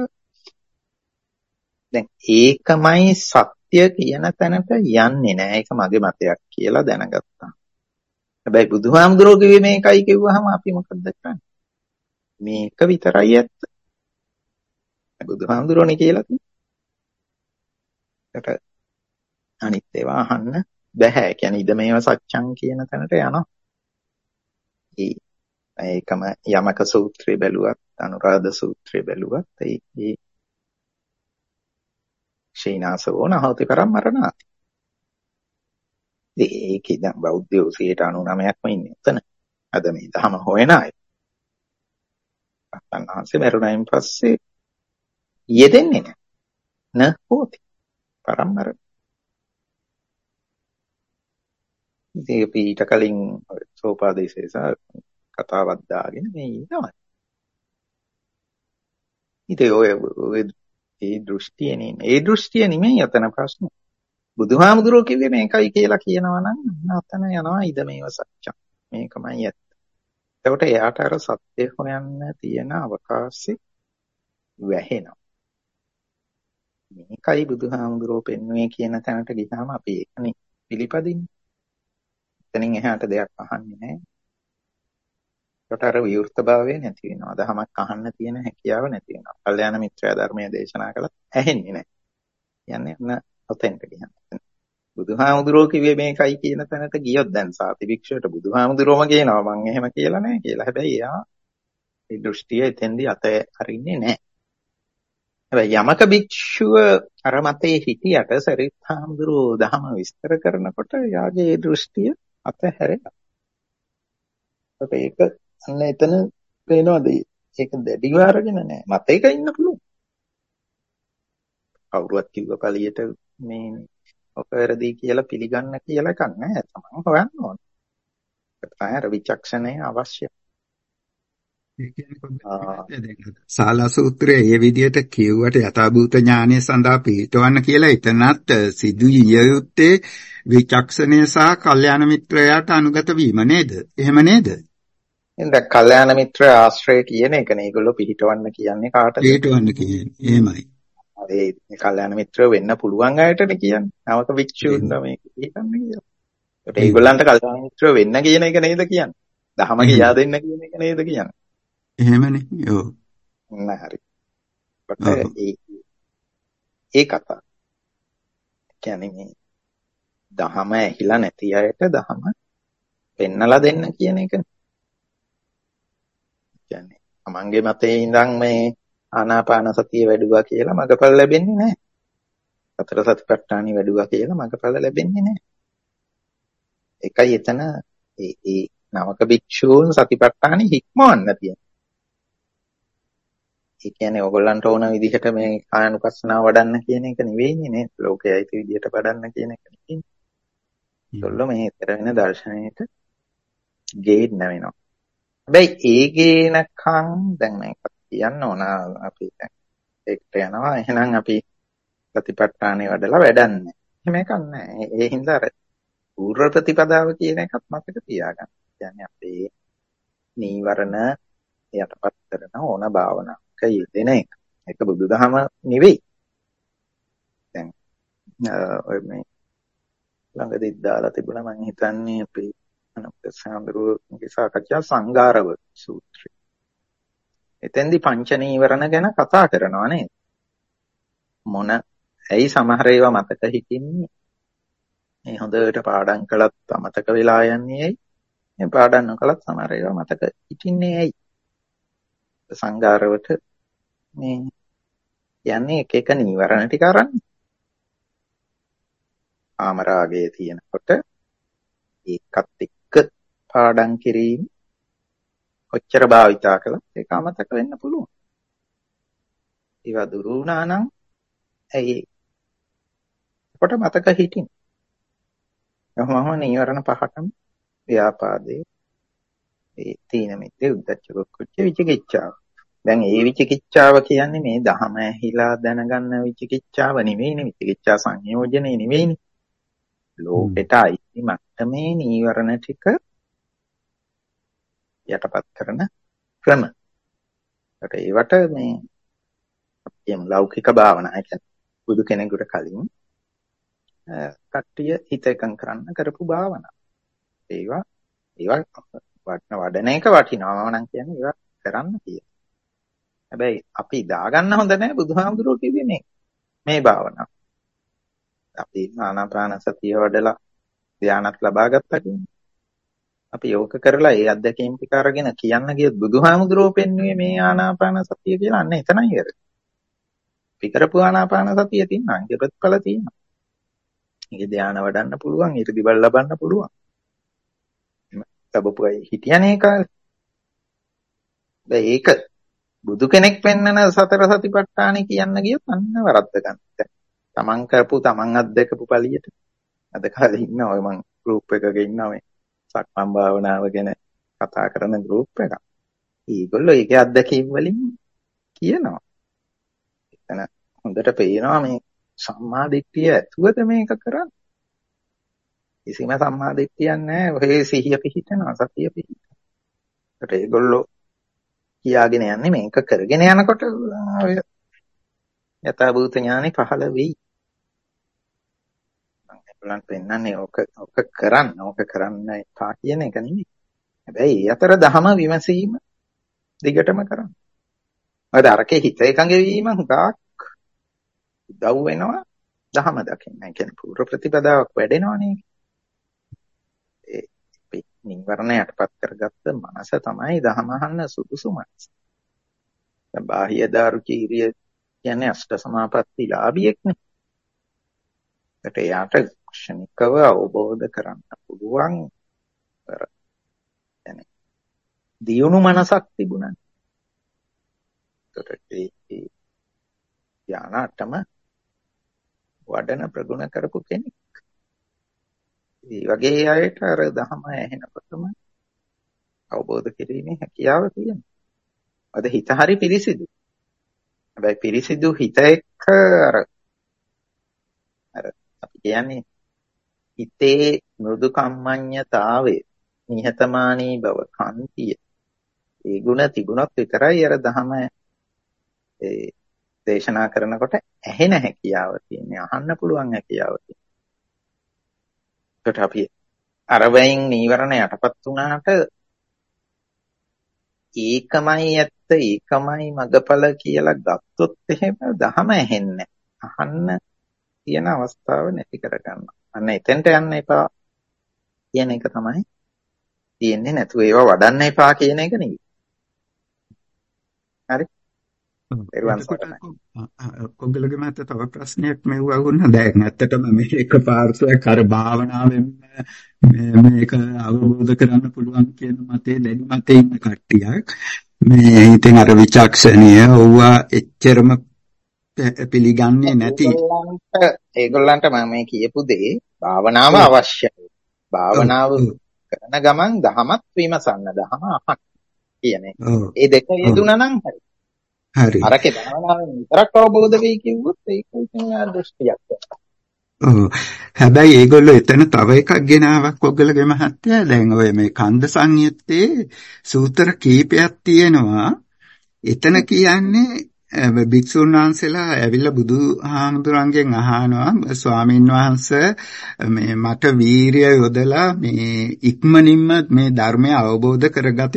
S3: දැන් ඒකමයි සත්‍ය කියන තැනට යන්නේ නැහැ. ඒක මගේ මතයක් කියලා දැනගත්තා. හැබැයි බුදුහාමුදුරුවෝ කිව්වේ මේකයි කිව්වහම අපි මොකද කරන්නේ? මේක විතරයි ඇත්ත. බුදුහාමුදුරුවෝනේ කියලා තියෙන්නේ. ඒකට අනිත් ඒවා අහන්න බෑ. ඒ කියන්නේ ඉද මේව සත්‍යං කියන තැනට යනවා. ඒකම යමක සූත්‍රය බැලුවත් අනුරාධ සූත්‍රය බැලුවත් ඒ ශීනාසවෝ නහෝති පරම් මරණාති. ඒකේ දැන් බෞද්ධයෝ 99%ක්ම ඉන්නේ එතන. අද මේ ධම හොයන අය. අන්හන්සේ මරුණයින් පස්සේ යෙදෙන්නේ නැහැ. නහෝති පරම් මරණ. ඉතින් අපි ඊට කලින් සෝපාදේශේස කතාවක් දාගෙන මේ ඉන්නවා. ඉතින් ඔය ඒ දෘෂ්ටියනේ. ඒ දෘෂ්ටිය නෙමෙයි අතන ප්‍රශ්නේ. බුදුහාමුදුරුවෝ කිව්වේ මේකයි කියලා කියනවා නම් අතන යනවා ඉද මේව සත්‍යං. මේකමයි ඇත්ත. එතකොට එයාට අර සත්‍ය හොයන්න තියෙන අවකාශය වැහෙනවා. මේකයි බුදුහාමුදුරුවෝ පෙන්වුවේ කියන තැනට ගියාම අපි ඒකනේ පිළිපදින්නේ. එතනින් එහාට දෙයක් අහන්නේ නැහැ. ඒකට අර විවෘතභාවය නැති වෙනවා. දහමක් අහන්න තියෙන හැකියාව නැති වෙනවා. කල්යාණ මිත්‍රයා ධර්මයේ දේශනා කළත් ඇහෙන්නේ නැහැ. කියන්නේ අන්න ඔතෙන්ට ගියහම. බුදුහාමුදුරුවෝ කිව්වේ මේකයි කියන තැනට ගියොත් දැන් සාති භික්ෂුවට බුදුහාමුදුරුවෝම කියනවා මං එහෙම කියලා නැහැ කියලා. හැබැයි එයා ඒ දෘෂ්ටිය එතෙන්දී අතහරින්නේ නැහැ. හැබැයි යමක භික්ෂුව අර මතේ හිටියට සරිත් හාමුදුරුවෝ දහම විස්තර කරනකොට එයාගේ දෘෂ්ටිය අතහැරෙනවා. ඒක අන්න එතන පේනවාද? ඒක දැඩිව අරගෙන නැහැ. මතේක ඉන්න පුළුවන්. කවුරුවත් කිව්ව පළියට මේ ඔක වැරදි කියලා පිළිගන්න කියලා එකක් නැහැ. තමන් හොයන්න ඕන. ඒක තමයි අර විචක්ෂණය අවශ්‍යයි.
S2: ශාලා සූත්‍රයේ මේ විදිහට කියුවට යථාභූත ඥානය සඳහා පිළිටවන්න කියලා එතනත් සිදු යුත්තේ විචක්ෂණය සහ කල්යාණ මිත්‍රයාට අනුගත වීම නේද? එහෙම නේද?
S3: එහෙනම් කල්යාණ මිත්‍ර ආශ්‍රය කියන එකනේ ඒගොල්ලෝ පිළිටවන්න කියන්නේ කාටද?
S2: පිළිටවන්න කියන්නේ. එහෙමයි.
S3: ඒ කල්යාණ මිත්‍ර වෙන්න පුළුවන් අයටනේ කියන්නේ. නවක වික්ෂුන්ද මේක පිළිගන්න කියලා. ඒකට ඒගොල්ලන්ට කල්යාණ මිත්‍ර වෙන්න කියන එක නේද කියන්නේ? දහම කියා දෙන්න කියන එක නේද කියන්නේ?
S2: එහෙමනේ. ඔව්.
S3: හරි. ඒ කතාව. කියන්නේ මේ දහම ඇහිලා නැති අයට දහම පෙන්නලා දෙන්න කියන එක. කියන්නේ තමන්ගේ මතේ ඉඳන් මේ ආනාපාන සතිය වැඩුවා කියලා මගපල ලැබෙන්නේ නැහැ. සතර සතිපට්ඨානෙ වැඩුවා කියලා මගපල ලැබෙන්නේ නැහැ. ඒකයි එතන ඒ නවක භික්ෂූන් සතිපට්ඨානෙ හික්මවන්න තියෙන්නේ. ඒ කියන්නේ ඕගොල්ලන්ට ඕන විදිහට මේ කායानुපස්සනාව වඩන්න කියන එක නෙවෙයිනේ නේ. ලෝකයේ අයිති විදිහට වඩන්න කියන එක නෙවෙයි. ඒගොල්ලෝ මේ ඊතර වෙන දර්ශනයට ගේන්න වෙනවා. හැබැයි ඒ ගේනකම් දැන් මේක කියන්න ඕන අපි දැන් ඒකට යනවා. එහෙනම් අපි සතිපට්ඨානෙ වඩලා වැඩන්නේ. එහෙම එකක් නැහැ. ඒ හින්දා අර පූර්ව ප්‍රතිපදාව කියන එකත් මතක තියාගන්න. කියන්නේ අපේ නීවරණ යටපත් කරන ඕන භාවනාවක යෙදෙන එක. ඒක බුදුදහම නෙවෙයි. දැන් ඔය මේ ළඟදී දාලා තිබුණා මම හිතන්නේ අපේ අනන්ත සාඳුරුගේ සාකච්ඡා සංඝාරව සූත්‍රය. එතෙන්දි පංච නීවරණ ගැන කතා කරනවා නේද? ඇයි සමහර ඒවා මතක හිටින්නේ? මේ හොඳට පාඩම් කළත් අමතක වෙලා යන්නේ ඇයි? මේ පාඩම් නොකළත් සමහර ඒවා මතක හිටින්නේ ඇයි? සංඝාරවට මේ යන්නේ එක එක නීවරණ ටික අරන්. ආමරාගයේ තියෙනකොට ඒකත් එක්ක පාඩම් කිරීම කොච්චර භාවිතා කළත් ඒක අමතක වෙන්න පුළුවන්. ඒවා දුරු වුණා නම් ඇයි කොට මතක හිටින්. එහෙමම නීවරණ පහටම ව්‍යාපාදේ ඒ තීන මිද්දේ උද්ධච්ච කුච්ච විචිකිච්ඡාව. දැන් ඒ විචිකිච්ඡාව කියන්නේ මේ දහම ඇහිලා දැනගන්න විචිකිච්ඡාව නෙවෙයිනේ. විචිකිච්ඡා සංයෝජනේ නෙවෙයිනේ. ලෝකෙට අයිති මට්ටමේ නීවරණ ටික යටපත් කරන ක්‍රම. ඒවට මේ අපේ ලෞකික භාවනා කියන්නේ බුදු කෙනෙකුට කලින් කට්ටිය හිත එකඟ කරන්න කරපු භාවනා. ඒවා වඩන එක වටිනවා නම් කියන්නේ ඒවා කරන්න කියලා. හැබැයි අපි දාගන්න හොඳ නැහැ බුදුහාමුදුරුවෝ කියන්නේ මේ භාවනාව. අපි ආනාපාන සතිය වඩලා ධානයක් ලබා ගත්තා කියන්නේ. අපි යෝග කරලා ඒ අත්දැකීම් ටික අරගෙන කියන්න ගියොත් බුදුහාමුදුරුවෝ පෙන්වුවේ මේ ආනාපාන සතිය කියලා අන්න එතනයි වැරදි. අපි කරපු ආනාපාන සතිය තියෙනවා අංග ප්‍රතිඵල තියෙනවා. ඒක ධාන වඩන්න පුළුවන්, ඊටදී බල ලබන්න පුළුවන්. ලැබපු අය හිටියනේ කාලේ. ඒක බුදු කෙනෙක් පෙන්නන සතර සතිපට්ඨානෙ කියන්න ගියොත් අන්න වරද්ද ගන්න. තමන් කරපු තමන් අත්දකපු පළියට අද කාලේ ඉන්න ඔය මං ගෲප් එකක ඉන්නවා මේ සක්මන් භාවනාව ගැන කතා කරන ගෲප් එකක්. ඒගොල්ලෝ ඒකේ අත්දැකීම් වලින් කියනවා. එතන හොඳට පේනවා මේ සම්මා දිට්ඨිය ඇතුවද මේක කරන්නේ. කිසිම සම්මා දිට්ඨියක් නැහැ. ඔහේ සිහිය පිහිටනවා, සතිය පිහිටනවා. ඒකට ඒගොල්ලෝ කියාගෙන යන්නේ මේක කරගෙන යනකොට ඔය යථාභූත ඥානෙ පහළ වෙයි. මම ඒගොල්ලන්ට පෙන්නන්නේ ඕක කරන්න එපා කියන එක නෙමෙයි. හැබැයි ඒ අතර දහම විමසීම දිගටම කරන්න. මොකද අරකේ හිත එකඟ වීම හුඟක් උදව් වෙනවා දහම දකින්න. ඒ කියන්නේ පූර්ව ප්‍රතිපදාවක් වැඩෙනවනේ. ඒ නිවර්ණ යටපත් කරගත්ත මනස තමයි දහම අහන්න සුදුසු මනස. දැන් බාහ්‍ය දාරුචීරිය කියන්නේ අෂ්ට සමාපatti ලාභියෙක්නේ. ඒකට එයාට ක්ෂණිකව අවබෝධ කරන්න පුළුවන් يعني දියුණු මනසක් තිබුණා. ඒකට ඒ ඥානටම වඩන ප්‍රගුණ කරපු කෙනෙක්. ඒ වගේ අයට අර දහම ඇහෙනකොටම අවබෝධ කිරීමේ හැකියාව තියෙනවා. අද හිත හරි පිරිසිදු. හැබැයි පිරිසිදු හිත එක්ක අර අපි කියන්නේ හිතේ මෘදු කම්මඤ්ඤතාවය, නිහතමානී බව, කාන්තිය. ඒ ගුණ තිබුණොත් විතරයි අර දහම දේශනා කරනකොට ඇහෙන හැකියාව තියෙන්නේ, අහන්න පුළුවන් හැකියාව තියෙන්නේ. ඒකට අපි අර වෙයින් නීවරණ යටපත් වුණාට ඒකමයි ඇත්ත, ඒකමයි මගපල කියලා ගත්තොත් එහෙම දහම ඇහෙන්නේ අහන්න තියෙන අවස්ථාව නැති කරගන්න. අන්න එතෙන්ට යන්න එපා කියන එක තමයි තියෙන්නේ. නැතුව ඒවා වඩන්න එපා කියන එක නෙවෙයි.
S2: ඔව්.
S3: පෙරවන්
S2: එතකොට
S3: සරණයි.
S2: කොග්ගලගේ මහත්තයා තව ප්‍රශ්නයක් මෙව්වා වුණා. දැන් ඇත්තටම මේක පාර්ශ්වයක් අර භාවනාවෙන් මේක අවබෝධ කරගන්න පුළුවන් කියන මතේ දැඩි මතේ ඉන්න කට්ටියක්. මේ ඉතින් අර විචක්ෂණීය ඕවා එච්චරම පිළිගන්නේ නැති.
S3: ඒගොල්ලන්ට මම මේ කියපු දේ භාවනාව
S2: ඔව්
S3: අවශ්‍යයි.
S2: ඔව්
S3: භාවනාව
S2: ඔව්
S3: කරන ගමන් දහමත් විමසන්න, දහම අහන්න කියන්නේ.
S2: ඔව්
S3: ඒ දෙක
S2: ඔව්
S3: යෙදුණා නම් හරි.
S2: හරි.
S3: අරකේ භාවනාවෙන් විතරක් අවබෝධ වෙයි කිව්වොත් ඒක ඉතින් දෘෂ්ටියක්.
S2: ඔව්. හැබැයි ඒගොල්ලෝ එතන තව එකක් ගෙනාවක් ඔයගොල්ලෝගේ මහත්තයා. දැන් ඔය මේ කන්ද සංයුත්තේ සූත්‍ර කීපයක් තියෙනවා. එතන කියන්නේ භික්ෂුන් වහන්සේලා ඇවිල්ලා බුදුහාමුදුරන්ගෙන් අහනවා ස්වාමීන් වහන්සේ මේ මට වීරිය යොදලා මේ ඉක්මනින්ම මේ ධර්මය අවබෝධ කරගත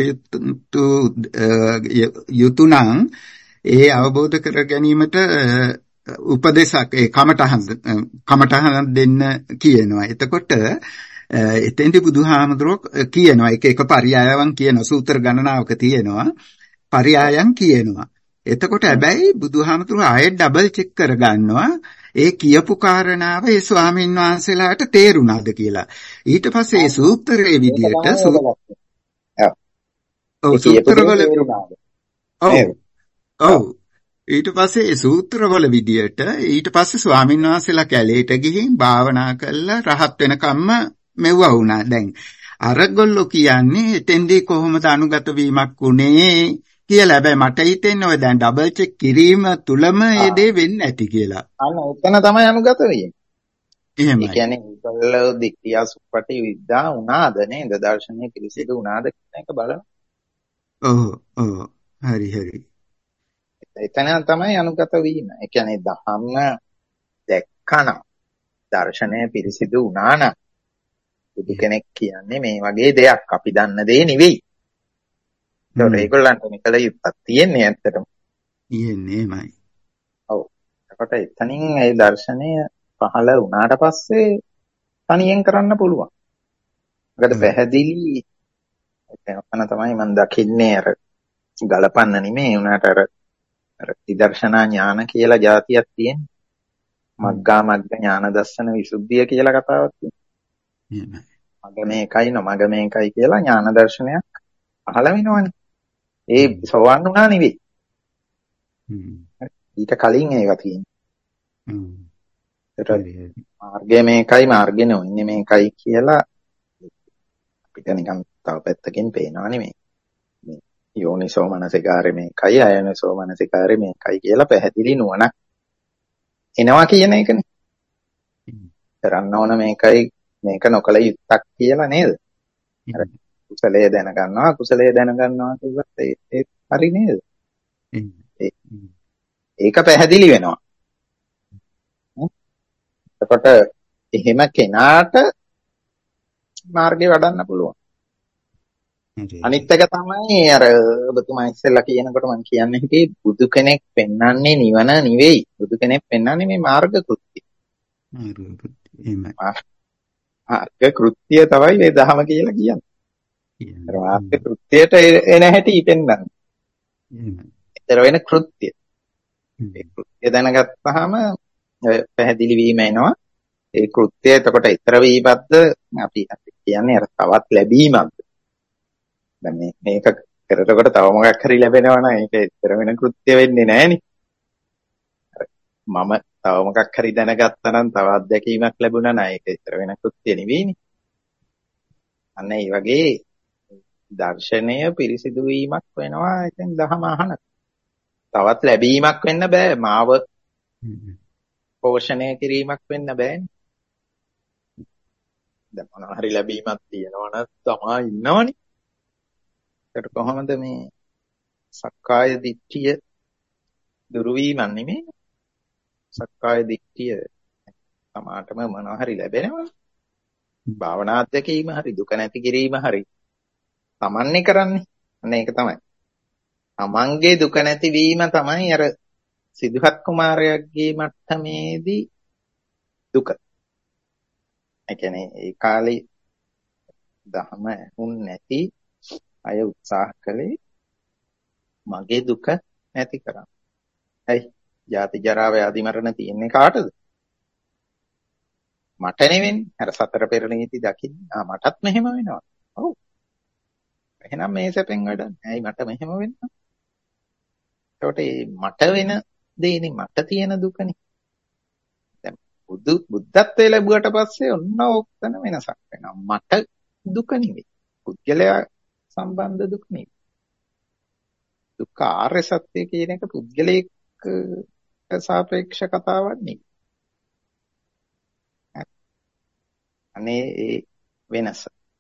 S2: යුතු නම් ඒ අවබෝධ කර ගැනීමට උපදේශක් ඒ කමටහන් දෙන්න කියනවා. එතකොට එතෙන්දී බුදුහාමුදුරුවෝ කියනවා එක පරියායවන් කියන සූත්‍ර ගණනාවක තියෙනවා. පරියායන් කියනවා. එතකොට හැබැයි බුදුහාමුදුරුවෝ ආයෙත් ඩබල් චෙක් කරගන්නවා ඒ කියපු කාරණාව ඒ ස්වාමීන් වහන්සේලාට තේරුණාද කියලා. ඊට පස්සේ ඒ සූත්‍රයේ විදියට ඔව් සූත්‍රවල ඔව් ඊට පස්සේ ඒ සූත්‍රවල විදියට ඊට පස්සේ ස්වාමීන් වහන්සේලා කැලේට ගිහින් භාවනා කළා රහත් වෙනකම්ම මෙව්වා වුණා. දැන් අරගොල්ලෝ කියන්නේ එතෙන්දී කොහොමද අනුගත වීමක් උනේ කියලා. හැබැයි මට හිතෙන්නේ ඔය දැන් ඩබල් චෙක් කිරීම තුලම ඒ දේ වෙන්නේ නැති කියලා.
S3: අන්න එතන තමයි අනුගත වෙන්නේ.
S2: එහෙමයි.
S3: ඒ කියන්නේ ඒගොල්ලෝ දික්කියා සුප්පටි විද්‍යා උනාද නේද? දර්ශනීය පිළිසිදු උනාද කියන එක බලන්න.
S2: ඔව් හරි.
S3: එතන තමයි අනුගත වීම. ඒ කියන්නේ ධම්ම දැක්කන දර්ශනය පිළිසිදු වුණා නම් බුදු කෙනෙක් කියන්නේ මේ වගේ දෙයක් අපි දන්න දේ නෙවෙයි. ඒතකොට ඒගොල්ලන්ට මේකල යුක්තක් තියෙන්නේ ඇත්තටම.
S2: තියෙන්නේ එහෙමයි.
S3: ඔව්. එතකොට එතනින් ඒ දර්ශනය පහළ වුණාට පස්සේ තනියෙන් කරන්න පුළුවන්. මොකද පැහැදිලි එතන තමයි මම දකින්නේ අර ගලපන්න නෙමෙයි උනාට අර විදර්ශනා ඥාන කියලා જાතියක් තියෙනවා. මග්ගා මග්ග ඥාන දර්ශන විසුද්ධිය කියලා කතාවක් තියෙනවා. මග මේකයි නොමග මේකයි කියලා ඥාන දර්ශනයක් පහළ වෙනවනේ. ඒ සෝවන් වුණා නෙවෙයි. ඊට කලින් ඒවා තියෙනවා. මාර්ගය මේකයි මාර්ගේ නොඉන්නේ මේකයි කියලා අපිට නිකන් තව පැත්තකින් පේනවා නෙමෙයි. යෝනිසෝ මනසිකාරය මේකයි අයෝනිසෝ මනසිකාරය මේකයි කියලා පැහැදිලි නුවණක් එනවා කියන එකනේ. කරන්න ඕන මේකයි මේක නොකල යුත්තක් කියලා නේද? කුසලයේ දැනගන්නවා කුසලයේ දැනගන්නවා කියවත් ඒ හරි නේද? ඒක පැහැදිලි වෙනවා. එතකොට එහෙම කෙනාට මාර්ගේ වඩන්න පුළුවන්. අනිත් එක තමයි අර ඔබතුමා ඉස්සෙල්ලා කියනකොට මම කියන්නේ හිතේ බුදු කෙනෙක් පෙන්වන්නේ නිවන නෙවෙයි. බුදු කෙනෙක් පෙන්වන්නේ මේ මාර්ග කෘත්‍ය. මාර්ග කෘත්‍ය තමයි මේ ධහම කියලා කියන්නේ. මාර්ග කෘත්‍යයට එන හැටි පෙන්වන්නේ. ඒතර වෙන කෘත්‍ය. ඒ කෘත්‍ය දැනගත්තාම පැහැදිලි වීම එනවා. ඒ කෘත්‍ය එතකොට ඊතර වීමක්ද අපි කියන්නේ අර තවත් ලැබීමක්ද? දැන් මේක කරනකොට තව මොකක් හරි ලැබෙනවා නම් ඒක ඊතර වෙන කෘත්‍ය වෙන්නේ නැහෙනි. මම තව මොකක් හරි දැනගත්තා නම් තව අත්දැකීමක් ලැබුණා නම් ඒක ඊතර වෙන කෘත්‍ය නෙවෙයිනේ. අන්න ඒ වගේ දර්ශනය පිරිසිදු වීමක් වෙනවා. ඉතින් දහම අහන. තවත් ලැබීමක් වෙන්න බෑ. මාව පෝෂණය කිරීමක් වෙන්න බෑනේ. දැන් මොනවා හරි ලැබීමක් තියෙනවා නම් තමා ඉන්නවනේ. ඒකට කොහොමද මේ සක්කාය දිට්ඨිය දුරු වීමක් නෙමෙයි. සක්කාය දිට්ඨිය තමාටම මොනවා හරි ලැබෙනවා. භාවනා අධ්‍යක්ීම හරි දුක නැති කිරීම හරි තමන්නේ කරන්නේ. අන්න ඒක තමයි. තමන්ගේ දුක නැතිවීම තමයි අර සිදුහත් කුමාරයාගේ මට්ටමේදී දුක. ඒ කියන්නේ ඒ කාලේ ධහම නැති අය උත්සාහ කළේ මගේ දුක නැති කරන්න. ඇයි ජාති ජරා ව්‍යාධි මරණ තියෙන්නේ කාටද? මට නෙවෙන්නේ. අර සතර පෙර නීති දකින්නේ. මටත් මෙහෙම වෙනවා. ඔව්. එහෙනම් මේ සැපෙන් වැඩක් නෑ. ඇයි මට මෙහෙම වෙන්නේ? ඒකට මට වෙන දේනේ මට තියෙන දුකනේ. දැන් බුද්ධත්වයේ ලැබුවට පස්සේ ඔන්න ඔක්තන වෙනසක් වෙනවා. මට දුක නෙවෙයි. පුද්ගලයා සම්බන්ධ දුක නෙවෙයි. දුක්ඛ ආර්ය සත්‍ය කියන එක පුද්ගලයක සාපේක්ෂ කතාවක් නෙවෙයි. අනේ ඒ වෙනස.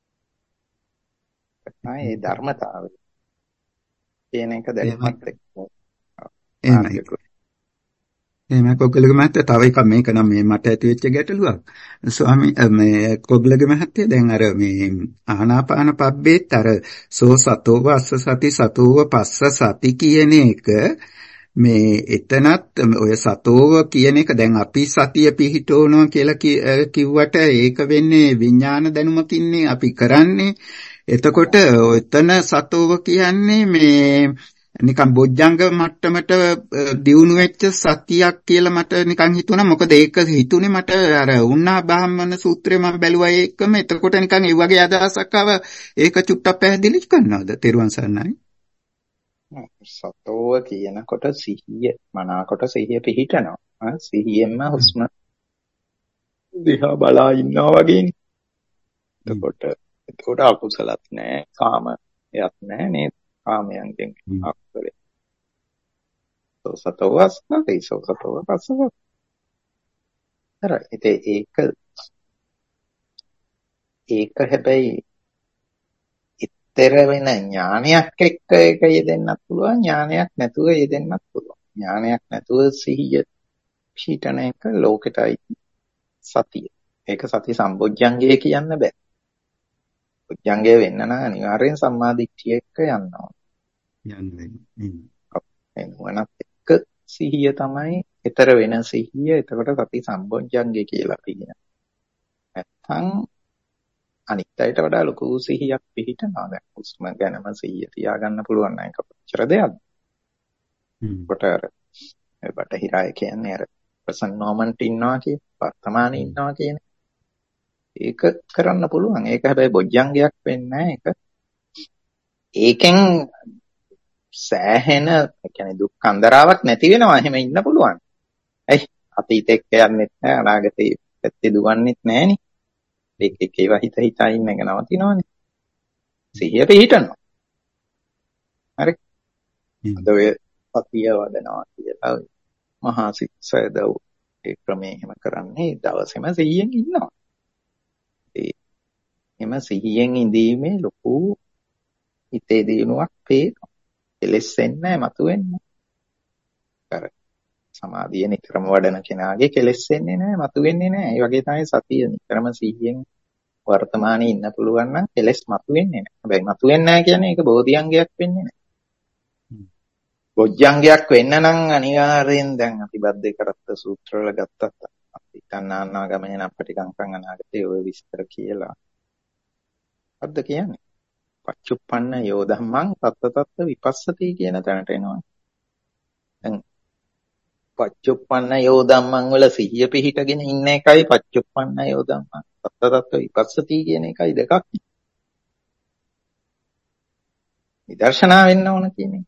S3: ඒ ධර්මතාවය කියන එක දැක්මත් එක්ක.
S2: එහෙමයි. එහෙමයි කොග්ගලගේ මහත්තයා තව එකක් මේක නම් මේ මට ඇති වෙච්ච ගැටලුවක්. මේ කොග්ගලගේ මහත්තයා දැන් අර මේ ආනාපාන පබ්බේත් අර සෝ සතෝව අස්ස සති සතෝව පස්ස සති කියන එක මේ එතනත් ඔය සතෝව කියන එක දැන් අපි සතිය පිහිටවනවා කියලා කිව්වට ඒක වෙන්නේ විඥාන දැනුමකින්නේ අපි කරන්නේ. එතකොට එතන සතෝව කියන්නේ මේ නිකන් බොජ්ජංග මට්ටමට දියුණු වෙච්ච සතියක් කියලා මට නිකන් හිතුණා. මොකද ඒක හිතුනේ මට අර උන්නා බ්‍රාහ්මණ සූත්‍රය මම බැලුවා ඒකම. එතකොට නිකන් ඒ වගේ අදහසක් ආව. ඒක චුට්ටක් පැහැදිලි කරනවද? තෙරුවන් සරණයි.
S3: සතෝව කියනකොට සිහිය මනාකොට සිහිය පිහිටනවා. සිහියෙන්ම හුස්ම දිහා බලා ඉන්නවා වගේනේ. එතකොට අකුසලත් නැහැ, කාමයක් නැහැ නේද? කාමයන්ගෙන් අක්කරේ. සතෝව අස්නතේ සතෝව පස්සව. හරි. ඒක හැබැයි ඉතර වෙන ඥානයක් එක්ක ඒක යෙදෙන්නත් පුළුවන්, ඥානයක් නැතුව යෙදෙන්නත් පුළුවන්. ඥානයක් නැතුව සිහිය පිහිටන එක ලෝකෙටයි සතිය. ඒක සති සම්බොජ්ජංගය කියන්න බෑ. බොජ්ජංගය වෙන්න නම් අනිවාර්යෙන් සම්මාදිට්ඨිය එක්ක යන්න ඕන. ඒ නුවණත් එක්ක සිහිය තමයි ඊතර වෙන සිහිය. එතකොට සති සම්බොජ්ජංගය කියලා කියනවා. නැත්නම් අනිත් අයට වඩා ලොකු සිහියක් පිහිටනවා. දැන් හුස්ම ගැනම සිහිය තියාගන්න පුළුවන් නම් ඒක කොච්චර දෙයක්ද? කොට අර බටහිර අය කියන්නේ අර ප්‍රසන්න මොමන්ට් ඉන්නවා කිය, වර්තමානයේ ඉන්නවා කියන ඒක කරන්න පුළුවන්. ඒක හැබැයි බොජ්ජංගයක් වෙන්නේ නැහැ. ඒකෙන් සෑහෙන කියන්නේ දුක් අන්දරාවක් නැති වෙනවා. එහෙම ඉන්න පුළුවන්. ඇයි අතීතෙත් යන්නෙත් නැහැ, අනාගතේ පැත්තේ දුවන්නෙත් නැහනේ. ඒක ඒවා හිතා ඉන්න එක නවතිනවනේ. සිහිය පිහිටනවා. හරි. අද ඔය සතිය වඩනවා කියලා මහා සික්සයදව ඒ ක්‍රමයේ එහෙම කරන්නේ දවසේම සිහියෙන් ඉන්නවා. එම සිහියෙන් ඉඳීමේ ලොකු හිතේ දිනුවක් පේනවා. කෙලෙස්සෙන්නේ නැහැ, මතුවෙන්නේ. අර සමාධිය නිතරම වඩන කෙනාගේ කෙලෙස්සෙන්නේ නැහැ, මතුවෙන්නේ නැහැ. ඒ වගේ තමයි සතිය නිතරම සිහියෙන් වර්තමානයේ ඉන්න පුළුවන් නම් කෙලෙස් මතුවෙන්නේ නැහැ. හැබැයි මතුවෙන්නේ නැහැ කියන්නේ ඒක බෝධිඅංගයක් වෙන්නේ නැහැ. බොජ්ජංගයක් වෙන්න නම් අනිවාර්යෙන් දැන් අපි බද්දේ කරත්ත සූත්‍රවල ගත්තත් අපි තණ්හානාගමයෙන් අපටිකංකං අනාගතේ ඔය විස්තර කියලා. අද්ද කියන්නේ පච්චුප්පන්න යෝ ධම්මං තත්ත විපස්සති කියන තැනට එනවා. දැන් පච්චුප්පන්න යෝ ධම්මං වල සිහිය පිහිටගෙන ඉන්න එකයි පච්චුප්පන්න යෝ ධම්මං තත්ත විපස්සති කියන එකයි දෙකක්. විදර්ශනා වෙන්න ඕන කියන්නේ.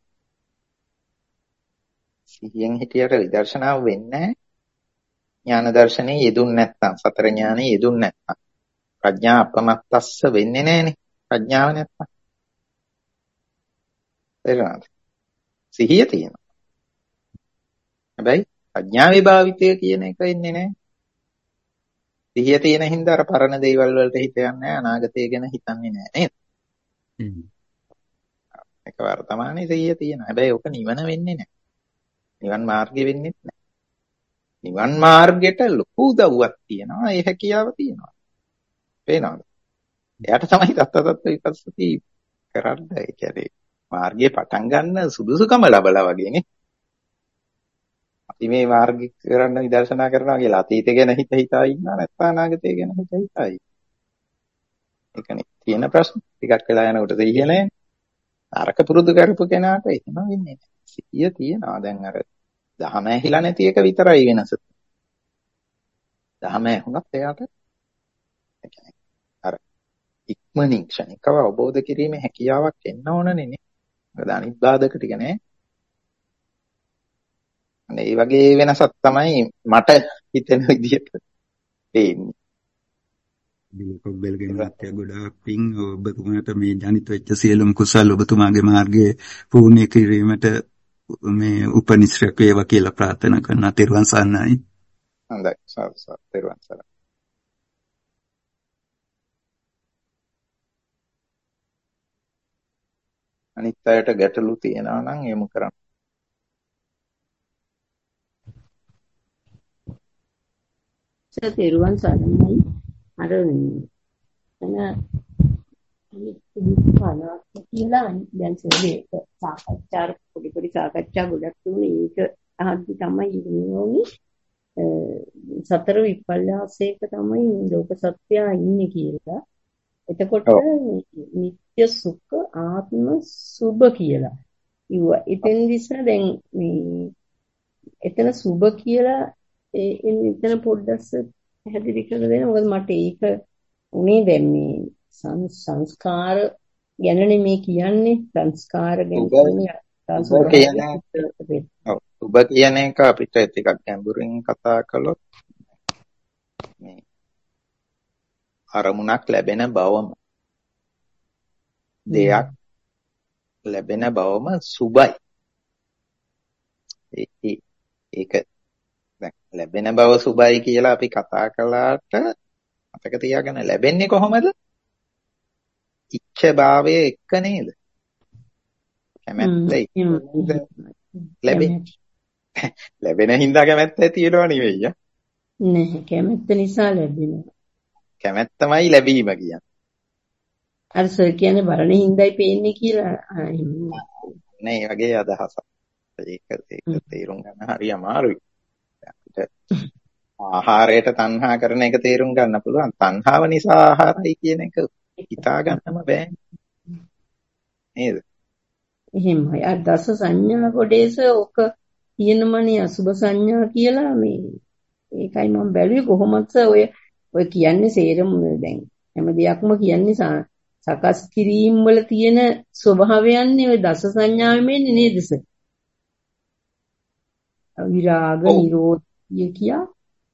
S3: සිහියෙන් හිටියට විදර්ශනාව වෙන්නේ ඥාන දර්ශනේ යෙදුන් නැත්නම්, සතර ඥානෙ යෙදුන් නැත්නම්. ප්‍රඥා අපමත්තස්ස වෙන්නේ නැහනේ. ප්‍රඥාව නැත්නම්. තේරුණාද? සිහිය තියෙනවා. හැබැයි ප්‍රඥා විභාවිතය කියන එක ඉන්නේ නැහැ. සිහිය තියෙන හින්දා අර පරණ දේවල් වලට හිත යන්නේ නැහැ, අනාගතය ගැන හිතන්නේ නැහැ නේද? ඒක වර්තමානයේ සිහිය තියෙනවා. හැබැයි ඔක නිවන වෙන්නේ නැහැ. නිවන් මාර්ගෙ වෙන්නේ නැහැ. නිවන් මාර්ගෙට ලොකු උදව්වක් තියෙනවා. ඒ හැකියාව තියෙනවා. පේනවද? එයාට තමයි තත්ත විපස්සති කරන්න. ඒ කියන්නේ මාර්ගයේ පටන් ගන්න සුදුසුකම ලැබලා වගේනේ. අපි මේ මාර්ගය කරන්න විදර්ශනා කරනවා කියලා අතීතය ගැන හිතා ඉන්නා නැත්නම් අනාගතය ගැන හිතා. ඒකනේ තියෙන ප්‍රශ්න. ටිකක් වෙලා යනකොට සිහිය නැහැ. අරක පුරුදු කරපු කෙනාට එහෙම වෙන්නේ නැහැ. සිහිය තියනවා. දැන් අර දහම ඇහිලා නැති එක විතරයි වෙනස. දහම ඇහුණත් එයාට ඒ කියන්නේ අර ඉක්මනින් ක්ෂණිකව අවබෝධ කිරීමේ හැකියාවක් එන්න ඕනනේ නේ. මොකද අනිත් බාධක ටික නෑ. අනේ ඒ වගේ වෙනසක් තමයි මට හිතෙන විදිහට පේන්නේ.
S2: බෙල්ගෙන් මාත්‍ය ගොඩාක් පිං ඔබතුමාට මේ ජනිත වෙච්ච සියලුම කුසල් ඔබතුමාගේ මාර්ගයේ පූර්ණ කිරීමට මේ උපනිශ්‍රක වේවා කියලා ප්‍රාර්ථනා කරනවා. තෙරුවන් සරණයි.
S3: හොඳයි. සාදු සාදු. තෙරුවන් සරණයි. අනිත් අයට ගැටලු තියෙනවා නම් යොමු කරන්න.
S4: තෙරුවන් සරණයි. අර කියලා දැන් සෝදේ සාකච්ඡා පොඩි සාකච්ඡා ගොඩක් තුනේ ඒක අහද්දි තමයි ඉන්නේ සතර විපල්ලාසයක තමයි ලෝක සත්‍යය ඉන්නේ කියලා. එතකොට නිත්‍ය සුඛ ආත්ම සුභ කියලා ඉුවා. එතෙන් දිස්ස දැන් මේ එතන සුභ කියලා එතන පොඩ්ඩක් පැහැදිලි කරලා දෙන්න. මොකද මට ඒක උනේ දැන් මේ සංස්කාර ගැනනේ මේ කියන්නේ. සංස්කාර ගැන
S3: ඔබ කියන එක අපිට ටිකක් ගැඹුරින් කතා කළොත් මේ අරමුණක් ලැබෙන බවම දෙයක් ලැබෙන බවම සුභයි. ඒක දැන් ලැබෙන බව සුභයි කියලා අපි කතා කළාට මතක තියාගන්න ලැබෙන්නේ කොහොමද? ඉච්ඡ භාවයේ එක්ක නේද? කැමැත්ත ලැබෙන හින්දා කැමැත්ත තියෙනව නෙවෙයි.
S4: නෑ කැමැත්ත නිසා ලැබෙනවා.
S3: කැමැත්තමයි ලැබීම කියන්නේ.
S4: අර සර් කියන්නේ බලන හින්දායි පේන්නේ කියලා
S3: නේ වගේ අදහසක්. ඒක තේරුම් ගන්න හරි අමාරුයි. ආහාරයට තණ්හා කරන එක තේරුම් ගන්න පුළුවන්. තණ්හාව නිසා ආහාරයි කියන එක හිතා ගන්නම බෑ නේද?
S4: එහෙමයි. අර දස සංඥා කොටේස ඔක කියනමනේ අසුබ සංඥා කියලා මේ ඒකයි මම බැලුවේ කොහොමද ඔය කියන්නේ සේරම දැන් හැම දෙයක්ම කියන්නේ සකස් කිරීම වල තියෙන ස්වභාවයන්නේ ඔය දස සංඥාවෙම එන්නේ නේද සර්? විරාග නිරෝධය කියා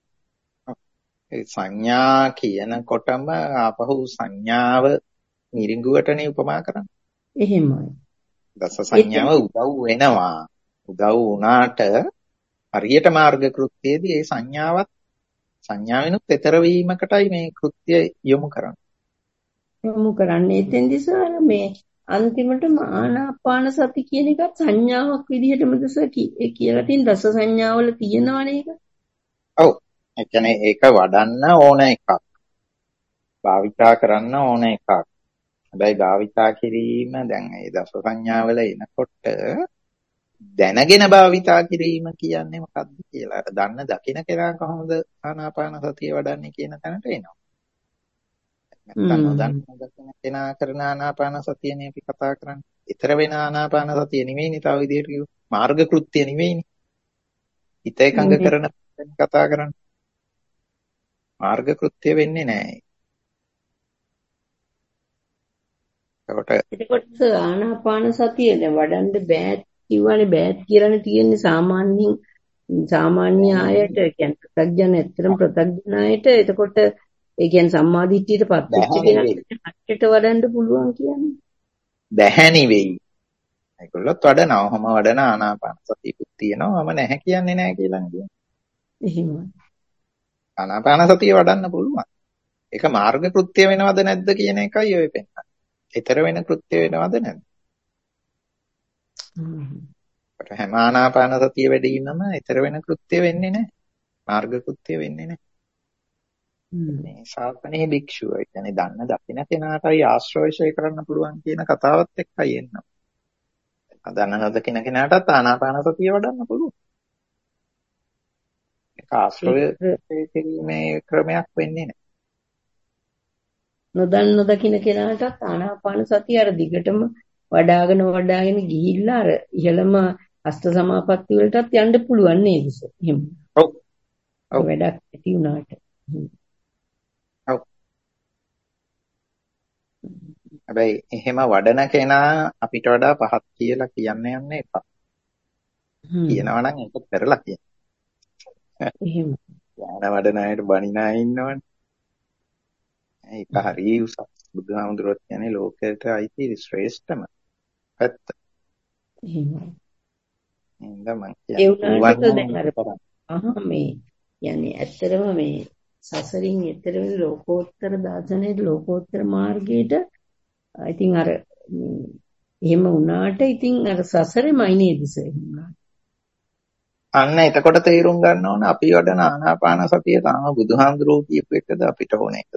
S3: සංඥා කියනකොටම ආපහු සංඥාව නිරිඟුවටනේ උපමා කරන්නේ.
S4: එහෙමයි.
S3: දස සංඥාව උදව් වෙනවා. උදව් වුණාට හරියට මාර්ග කෘත්‍යයේදී ඒ සංඥාවෙනුත් ඈතර වීමකටයි මේ කෘත්‍ය යොමු කරන්නේ.
S4: යොමු කරන්නේ එතෙන්දී සර් මේ අන්තිමටම ආනාපාන සති කියන එකත් සංඥාවක් විදිහටමද සර් කියලා තියෙන දස සංඥාවල තියෙනවනේ ඒක.
S3: ඔව්. ඒ කියන්නේ ඒක වඩන්න ඕන එකක්. භාවිතා කරන්න ඕන එකක්. හැබැයි භාවිතා කිරීම දැන් මේ දස සංඥාවල එනකොට දැනගෙන භාවිතා කිරීම කියන්නේ මොකක්ද කියලා. අර දන්න දකින්න කෙනා කොහොමද ආනාපාන සතිය වඩන්නේ කියන තැනට එනවා. නැත්නම් නොදන්න කෙනා කරන ආනාපාන සතියනේ අපි කතා කරන්නේ. ඊතර වෙන ආනාපාන සතිය නෙවෙයිනේ තව විදිහට කිව්වොත්. මාර්ග කෘත්‍ය නෙවෙයිනේ. හිත එකඟ කරන කතා කරන්නේ. මාර්ග කෘත්‍ය වෙන්නේ නැහැ.
S4: එතකොට ආනාපාන සතිය දැන් වඩන්න බෑ කිව්වනේ බෑත් කියලානේ තියෙන්නේ සාමාන්‍ය ආයත කියන්නේ ප්‍රත්‍යඥ ඇත්තටම ප්‍රත්‍යඥ ආයත. එතකොට ඒ කියන්නේ සම්මාදිට්ඨියට පත් වෙච්ච කෙනාට හටට වඩන්න පුළුවන් කියන්නේ.
S3: බැහැ නෙවෙයි. ඒගොල්ලොත් වඩනවා. ඔහම වඩන ආනාපාන සතියකුත් තියෙනවා. මම නැහැ කියන්නේ නැහැ කියලා නේ.
S4: එහෙමයි.
S3: ආනාපාන සතිය වඩන්න පුළුවන්. ඒක මාර්ග කෘත්‍ය වෙනවද නැද්ද කියන එකයි ඔය පෙන්නන්නේ. ඊතර වෙන කෘත්‍ය වෙනවද නැද්ද? හැම ආනාපාන සතිය වැඩිමම ඊතර වෙන කෘත්‍ය වෙන්නේ නැහැ. මාර්ග කෘත්‍ය වෙන්නේ නැහැ. මේ ශාසනයේ භික්ෂුව කියන්නේ දන්න දකින්න කෙනාටයි ආශ්‍රයශය කරන්න පුළුවන් කියන කතාවත් එක්කයි එන්නේ. දන්න දකින්න කෙනාටත් ආනාපාන සතිය වඩන්න පුළුවන්. ඒක ආශ්‍රය කිරීමේ ක්‍රමයක් වෙන්නේ නැහැ.
S4: නොදකින්න කෙනාටත් ආනාපාන සතිය අර දිගටම වඩාගෙන ගිහිල්ලා අර ඉහළම අෂ්ට සමාපatti වලටත් යන්න පුළුවන් නේද සර්? එහෙම.
S3: ඔව් ඔව්
S4: වැඩක් ඇති වුණාට.
S3: ඔව්. හැබැයි එහෙම වඩන කෙනා අපිට වඩා පහත් කියලා කියන්න යන්න එපා. කියනවා නම් ඒක කරලා කියන්න.
S4: එහෙම.
S3: ඥාන වඩන අයට බණින අය ඉන්නවනේ. ඒක හරිය උසස්. බුදුහාමුදුරුවෝ කියන්නේ ලෝකයට අයිති ශ්‍රේෂ්ඨම පැත්ත.
S4: එහෙමයි.
S3: එහෙනම් මම
S4: ඒ
S3: කියන්නේ
S4: වුණාට
S3: පුළුවන්
S4: දැන් අර මේ يعني ඇත්තටම මේ සසරින් එතර වෙන ලෝකෝත්තර දාසනයේ ලෝකෝත්තර මාර්ගයට ඉතින් අර එහෙම වුණාට ඉතින් අර සසරෙමයි නේද සර්?
S3: අන්න එතකොට තේරුම් ගන්න ඕන අපි වඩන ආනාපාන සතිය තාම බුදුහාමුදුරුවෝ කියපු එකද අපිට ඕන එකද?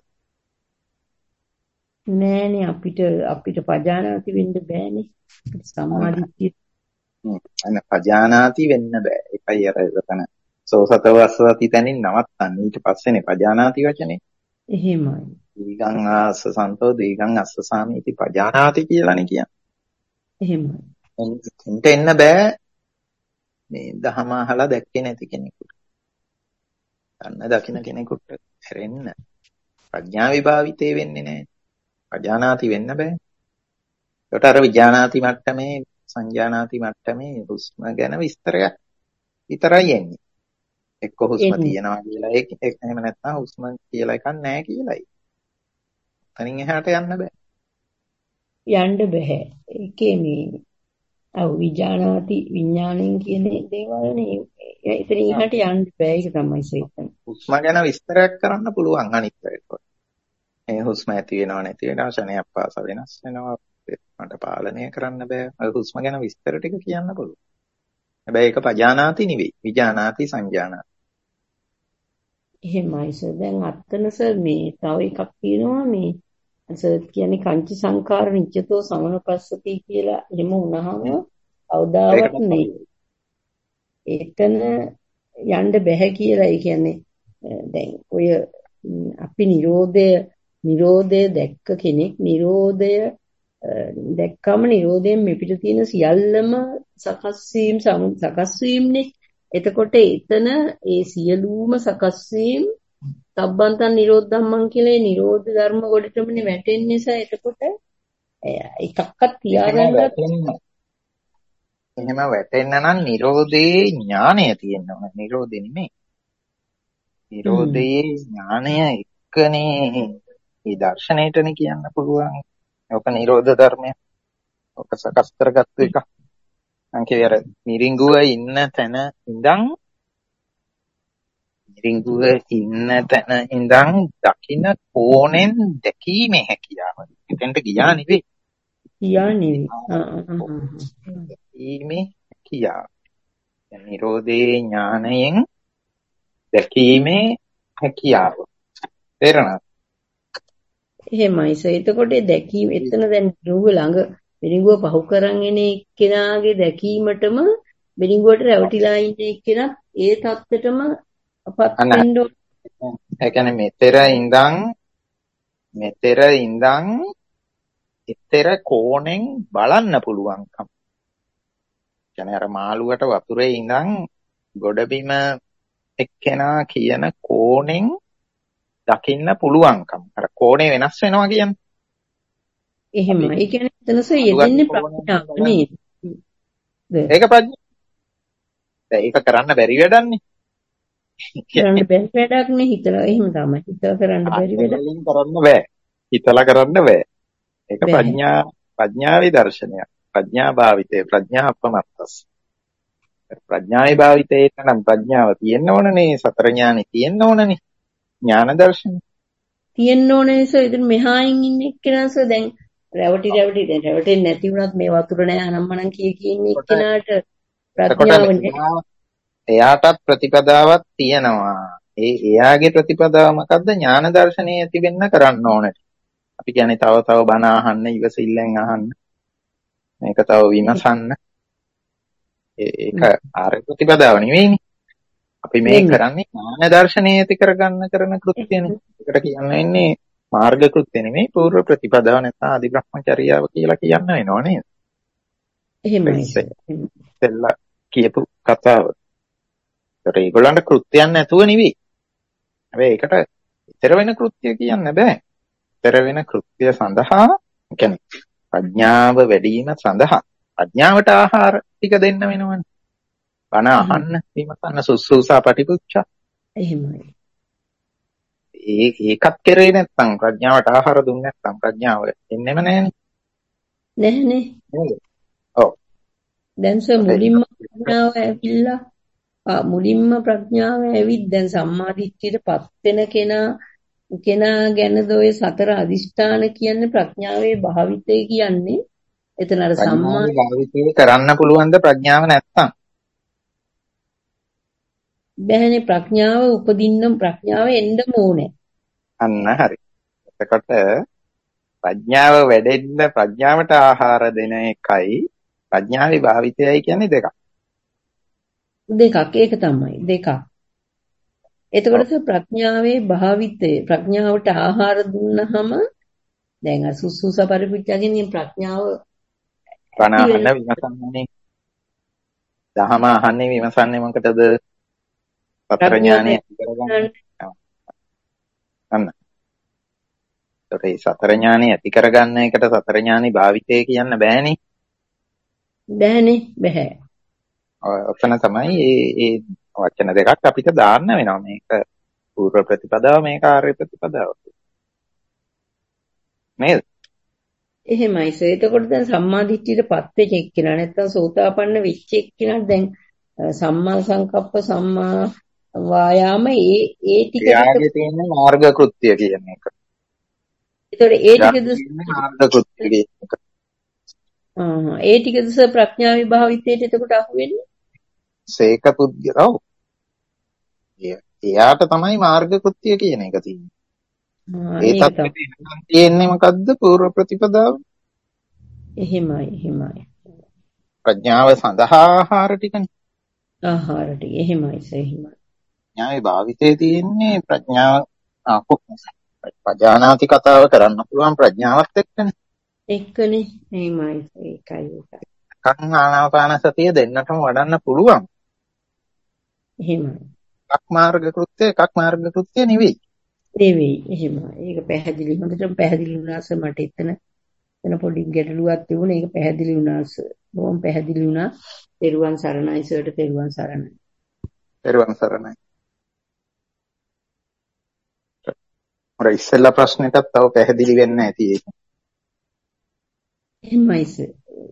S4: නෑනේ අපිට පජානාති වෙන්න බෑනේ. සම්මාදිට්ඨිය
S3: අන්න පජානාති වෙන්න බෑ. ඒකයි අර එතන සෝසතව අස්සති තැනින් නවත්තන්න. ඊට පස්සේනේ පජානාති වචනේ.
S4: එහෙමයි.
S3: දීගං ආස්ස සන්තෝ දීගං අස්ස සාමීති පජානාති කියලානේ කියන්නේ.
S4: එහෙමයි.
S3: එන්ට එන්න බෑ මේ දහම අහලා දැක්කේ නැති කෙනෙකුට. අන්න දකින්න කෙනෙකුට හැරෙන්න. ප්‍රඥා විභාවිතේ වෙන්නේ නැහැ. පජානාති වෙන්න බෑ. ඒකට අර විඥානාති මට්ටමේ සංජානාති මට්ටමේ හුස්ම ගැන විස්තරයක් විතරයි එන්නේ. එක්ක හුස්ම තියෙනවා කියලා එහෙම නැත්නම් හුස්ම කියලා එකක් නැහැ කියලායි. තනින් එහාට යන්න බෑ.
S4: යන්න බෑ. ඒකේ මේ විඥානාති විඥාණයෙන් කියන දේවල්නේ එතන එහාට යන්න බෑ. ඒක තමයි සේතන.
S3: හුස්ම ගැන විස්තරයක් කරන්න පුළුවන් අනිත් ඒකට. මේ හුස්ම ඇති වෙනව නැති වෙනව ශරණයක් පාස වෙනස් වෙනවා. මට පාලනය කරන්න බෑ. අර හුස්ම ගැන විස්තර ටික කියන්න පුළුවන්. හැබැයි ඒක පජානාති නෙවෙයි. විඥානාති සංජානාති.
S4: එහෙමයි සර්. දැන් අත්තන සර් මේ තව එකක් තියෙනවා මේ සර් කියන්නේ කංචි සංකාර නිච්චතෝ සමනපස්සති කියලා එහෙම වුණාම අවදාවත් නෙයි. එතන යන්න බෑ කියලා. ඒ කියන්නේ දැන් ඔය අපි නිරෝධය දැක්ක කෙනෙක් නිරෝධය දැක්කම නිරෝධයෙන් මෙපිට තියෙන සියල්ලම සකස් වීමනේ. එතකොට එතන ඒ සියලුම සකස් වීම තබ්බන්තං නිරෝධම්මං කියලා නිරෝධ ධර්ම ගොඩටමනේ වැටෙන්නේ. නිසා එතකොට එකක්වත් තියාගන්න
S3: එහෙම වැටෙන්න නම් නිරෝධයේ ඥානය තියෙන්න ඕන. නිරෝධෙ නෙමෙයි. නිරෝධයේ ඥානය එක්කනේ මේ දර්ශනයටනේ කියන්න පුළුවන්. ඔක නිරෝධ ධර්මය. ඔක සකස් කරගත්තු එක. අංකේ අර මිරිඟුව ඉන්න තැන ඉඳන් දකින්න කෝණෙන් දැකීමේ හැකියාව. එතෙන්ට ගියා නෙවෙයි. දැකීමේ හැකියාව. නිරෝධයේ ඥානයෙන් දැකීමේ හැකියාව. තේරෙනවද?
S4: එහෙමයි සර්. එතකොට දැකීම එතන දැන් මිරිඟුව පහු කරන් එන එක්කෙනාගේ දැකීමටම මිරිඟුවට රැවටිලා ඉන්න එක්කෙනා ඒ தත්ත්වෙටම අපත් වෙන්න ඕන.
S3: ඒ කියන්නේ මෙතර ඉඳන් එතර කෝණෙන් බලන්න පුළුවන්කම. කියන්නේ අර මාළුවට වතුරේ ඉඳන් ගොඩබිම එක්කෙනා කියන කෝණෙන් දකින්න පුළුවන්කම. අර කෝණේ වෙනස් වෙනවා කියන්නේ.
S4: එහෙමයි. ඒ කියන්නේ එතනස යෙදෙන්නේ ප්‍රඥාව නේද?
S3: ඒක ප්‍රඥා. ඒක කරන්න බැරි වැඩන්නේ.
S4: කරන්න බැරි වැඩක් නේ. හිතලා එහෙම තමයි. හිතලා කරන්න බැරි වැඩක්.
S3: කරන්න බෑ. හිතලා කරන්න බෑ. ඒක ප්‍රඥාවේ දර්ශනයක්. ප්‍රඥා භාවිතේ ප්‍රඥා අපමත්තස්. ප්‍රඥාවේ භාවිතේට නම් ප්‍රඥාව තියෙන්න ඕනනේ. සතර ඥානෙ තියෙන්න ඕනනේ. ඥාන දර්ශනය.
S4: තියෙන්න ඕනේ නිසා ඉතින් මෙහායින් ඉන්න එක්කෙනාස දැන් රැවටෙන්නේ නැති වුණත් මේ වතුර නෑ අනම්මනම් ඉන්න එක්කෙනාට ප්‍රඥාව නෑ.
S3: එයාටත් ප්‍රතිපදාවක් තියෙනවා. එයාගේ ප්‍රතිපදාව මොකද්ද? ඥාන දර්ශනය ඇති වෙන්න කරන්න ඕනේ. අපි කියන්නේ තව බණ අහන්න, ඉවසිල්ලෙන් අහන්න. මේක තව විමසන්න. ඒක ආර ප්‍රතිපදාව නෙවෙයිනේ. අපි මේ කරන්නේ ඥාන දර්ශනය ඇති කරගන්න කරන කෘත්‍යනේ. ඒකට කියන්නේ මාර්ග කෘත්‍ය නෙමෙයි පූර්ව ප්‍රතිපදාව නැත්නම් අධිබ්‍රහ්මචර්යාව කියලා කියන්න වෙනව නේද?
S4: එහෙමයි.
S3: කියපු කතාව. ඒතර ඒගොල්ලන්ට කෘත්‍යයක් නැතුව නෙවෙයි. හැබැයි ඒකට ඊතර වෙන කෘත්‍ය කියන්න බෑ. ඊතර වෙන කෘත්‍ය සඳහා කියන්නේ ප්‍රඥාව වැඩි වීම සඳහා ප්‍රඥාවට ආහාර ටික දෙන්න වෙනවනේ. බණ අහන්න, විමසන්න, සුසුසා පටිපුච්චා.
S4: එහෙමයි.
S3: ඒකත් කරේ නැත්නම් ප්‍රඥාවට ආහාර දුන්නේ නැත්නම් ප්‍රඥාව එන්නෙම නැහැනේ.
S4: නැහනේ.
S3: නේද? ඔව්.
S4: දැන් මුලින්ම ප්‍රඥාව ඇවිත් දැන් සම්මාදිට්ඨියටපත් වෙන කෙනා ගැනද ඔය සතර අදිෂ්ඨාන කියන්නේ ප්‍රඥාවේ භාවිතය කියන්නේ. එතන අර සම්මා
S3: භාවිතය කරන්න පුළුවන්ද ප්‍රඥාව නැත්නම්?
S4: බැහැනේ ප්‍රඥාව එන්න ඕනේ.
S3: අන්න හරි. එතකොට ප්‍රඥාව වැඩෙන්න ප්‍රඥාවට ආහාර දෙන එකයි ප්‍රඥාවේ භාවිතයයි කියන්නේ දෙකක්.
S4: ඒක තමයි දෙකක්. එතකොට ප්‍රඥාවේ භාවිතය ප්‍රඥාවට ආහාර දුන්නහම දැන් අර සුසුස පරිපූර්ණගෙන ප්‍රඥාව
S3: බණ අහන්න විමසන්නේ. දහම අහන්නේ විමසන්නේ මොකටද? සතර ඥානය ඇති කරගන්න. අන්න. ඒකේ සතර ඥානය ඇති කරගන්න එකට සතර ඥානි භාවිතය කියන්න බෑනේ.
S4: බෑ.
S3: ඔතන තමයි මේ වචන දෙකක් අපිට දාන්න වෙනවා. මේක පූර්ව ප්‍රතිපදාව, මේක ආර්ය ප්‍රතිපදාව. නේද?
S4: එහෙමයි. එතකොට දැන් සම්මාදිට්ඨියටපත් වෙච්ච එක්කිනා නැත්තම් සෝතාපන්න වෙච්ච එක්කිනා දැන් සම්මා සංකප්ප සම්මා වායාම ඒ ටිකට
S3: යාගේ තියෙන මාර්ග කෘත්‍ය කියන එක.
S4: ඒතකොට ඒ ටිකද
S3: මාර්ග කෘත්‍ය කියන එක.
S4: ඒ ටිකද ප්‍රඥා විභාවිතයට එතකොට අහු වෙන්නේ?
S3: සේක පුද්ගලව. එයාට තමයි මාර්ග කෘත්‍ය කියන එක තියෙන්නේ. ඒ තත්ත්වෙට තියෙන්නේ මොකද්ද? පූර්ව ප්‍රතිපදාව.
S4: එහෙමයි.
S3: ප්‍රඥාව සඳහා ආහාර ටිකනේ.
S4: ආහාර ටික එහෙමයි.
S3: ප්‍රඥාවේ භාවිතයේ තියෙන්නේ ප්‍රඥාව පජානාති කතාව කරන්න පුළුවන් ප්‍රඥාවත් එක්කනේ.
S4: එහෙමයි. ඒකයි.
S3: කන් ආනාපාන සතිය දෙන්නටම වඩන්න පුළුවන්.
S4: එහෙමයි.
S3: එකක් මාර්ග කෘත්‍ය, එකක් මාර්ග කෘත්‍ය නෙවෙයි.
S4: එහෙමයි. ඒක පැහැදිලි හොඳටම පැහැදිලි වුණාස මට එතන පොඩි ගැටලුවක් තිබුණා. ඒක පැහැදිලි වුණාස. බොහොම පැහැදිලි වුණා. තෙරුවන් සරණයි සර්ට තෙරුවන් සරණයි.
S3: තෙරුවන් සරණයි. අර ඉස්සෙල්ලා ප්‍රශ්නෙටත් තව පැහැදිලි වෙන්න ඇති ඒක.
S4: එහෙමයි සර්.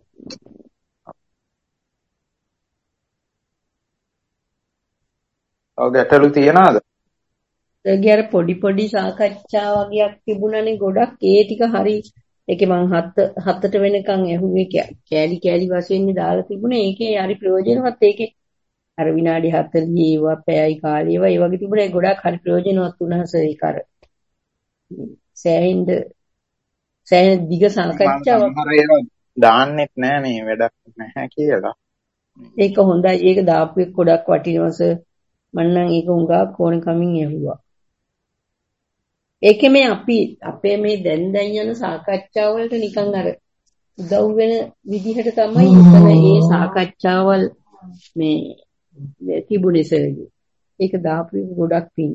S3: ඔව් ගැටලු තියනවාද?
S4: ඒගියර පොඩි සාකච්ඡා වගේක් තිබුණානේ ගොඩක්. ඒ ටික හරි ඒකේ මං 7ට වෙනකන් ඇහුවේ කෑලි වශයෙන් දාලා තිබුණේ. ඒකේ හරි ප්‍රයෝජනවත්. ඒකේ අර විනාඩි 40 ඒවා පැයයි කාලය ඒවා ඒ වගේ තිබුණේ. ගොඩක් හරි ප්‍රයෝජනවත් වුණාස ඒක අර සෑහෙන දිග සාකච්ඡාවක්
S3: දාන්නෙත් නෑ මේ වැඩක් නැහැ කියලා.
S4: ඒක හොඳයි. ඒක දාපු එක ගොඩක් වටිනවස. මන්නම් ඒක උඟාක් ඕන කමින් ඇහුවා. ඒකේ මේ අපේ මේ දැන් යන සාකච්ඡා වලට නිකන් අර උදව් වෙන විදිහට තමයි එතන මේ සාකච්ඡාවල් මේ තිබුණේ සර්ගේ. ඒක දාපු එක ගොඩක් පිං.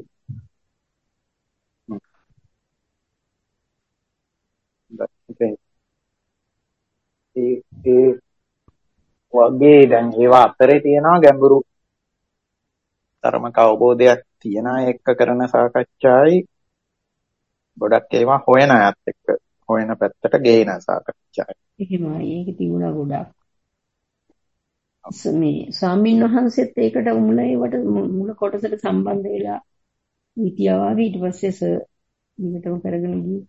S3: ඒ වගේ දැන් ඒවා අතරේ තියෙනවා ගැඹුරු තරමක අවබෝධයක් තියන එක්ක කරන සාකච්ඡායි ගොඩක් ඒවා හොයන අයත් එක්ක හොයන පැත්තට ගේන සාකච්ඡායි.
S4: එහෙමයි. ඒක තිබුණා ගොඩක්. මේ ස්වාමීන් වහන්සේත් ඒකට උමුණේවට මුල කොටසට සම්බන්ධ වෙලා හිටියා වගේ. ඊට පස්සේ සර් දිගටම කරගෙන ගියේ.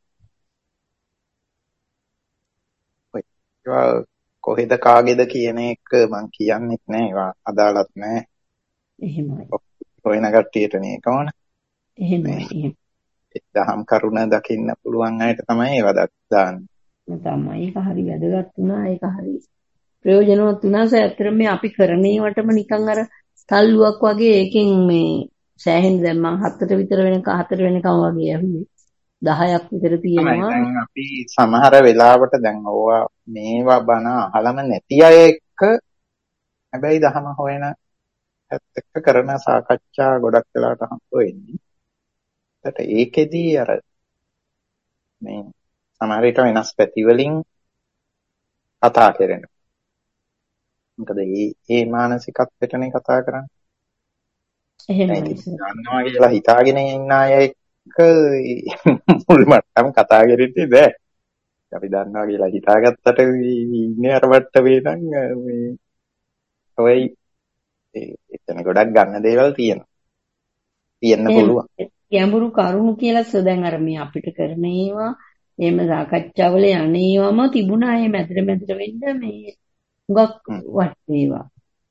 S3: කොහෙද කාගේද කියන එක මම කියන්නෙත් නෑ. ඒවා අදාළත් නෑ.
S4: එහෙමයි.
S3: හොයන කට්ටියට මේකවන.
S4: එහෙමයි.
S3: දහම් කරුණ දකින්න පුළුවන් අයට තමයි ඒවා දාන්නේ.
S4: තමයි. ඒක හරි වැදගත් වුණා. ඒක හරි ප්‍රයෝජනවත් වුණා. ඇත්තටම මේ අපි කරණේවටම නිකන් අර තල්ලුවක් වගේ ඒකෙන් මේ සෑහෙන දැන් මම 4 විතර වෙනකම් වගේ ඇහුවේ. 10ක් විතර තියෙනවා.
S3: දැන් අපි සමහර වෙලාවට දැන් ඕවා මේවා බණ අහලම නැති අය එක්ක හැබැයි දහම හොයන එක්ක කරන සාකච්ඡා ගොඩක් වෙලාට හම්බ වෙන්නේ. ඒකට ඒකෙදී අර මේ සමහර විට වෙනස් පැති වලින් කතා කරනවා. මොකද මේ මානසිකත්වයටනේ කතා කරන්නේ.
S4: එහෙමයි සර්.
S3: දන්නවා කියලා හිතාගෙන ඉන්න අය එක්ක මුල් මට්ටම් කතා කරන්නේ බෑ. අපි දන්නවා කියලා හිතාගත්තට ඉන්නේ අර මට්ටමේ නම් මේ ඔයයි එතන ගොඩක් ගන්න දේවල් තියෙන්න පුළුවන්.
S4: ගැඹුරු කරුණු කියලා දැන් අර මේ අපිට කරන ඒවා එහෙම සාකච්ඡාවල යන්නේවම තිබුණා. ඒ මැදට වෙන්න මේ හුඟක් වටේවා.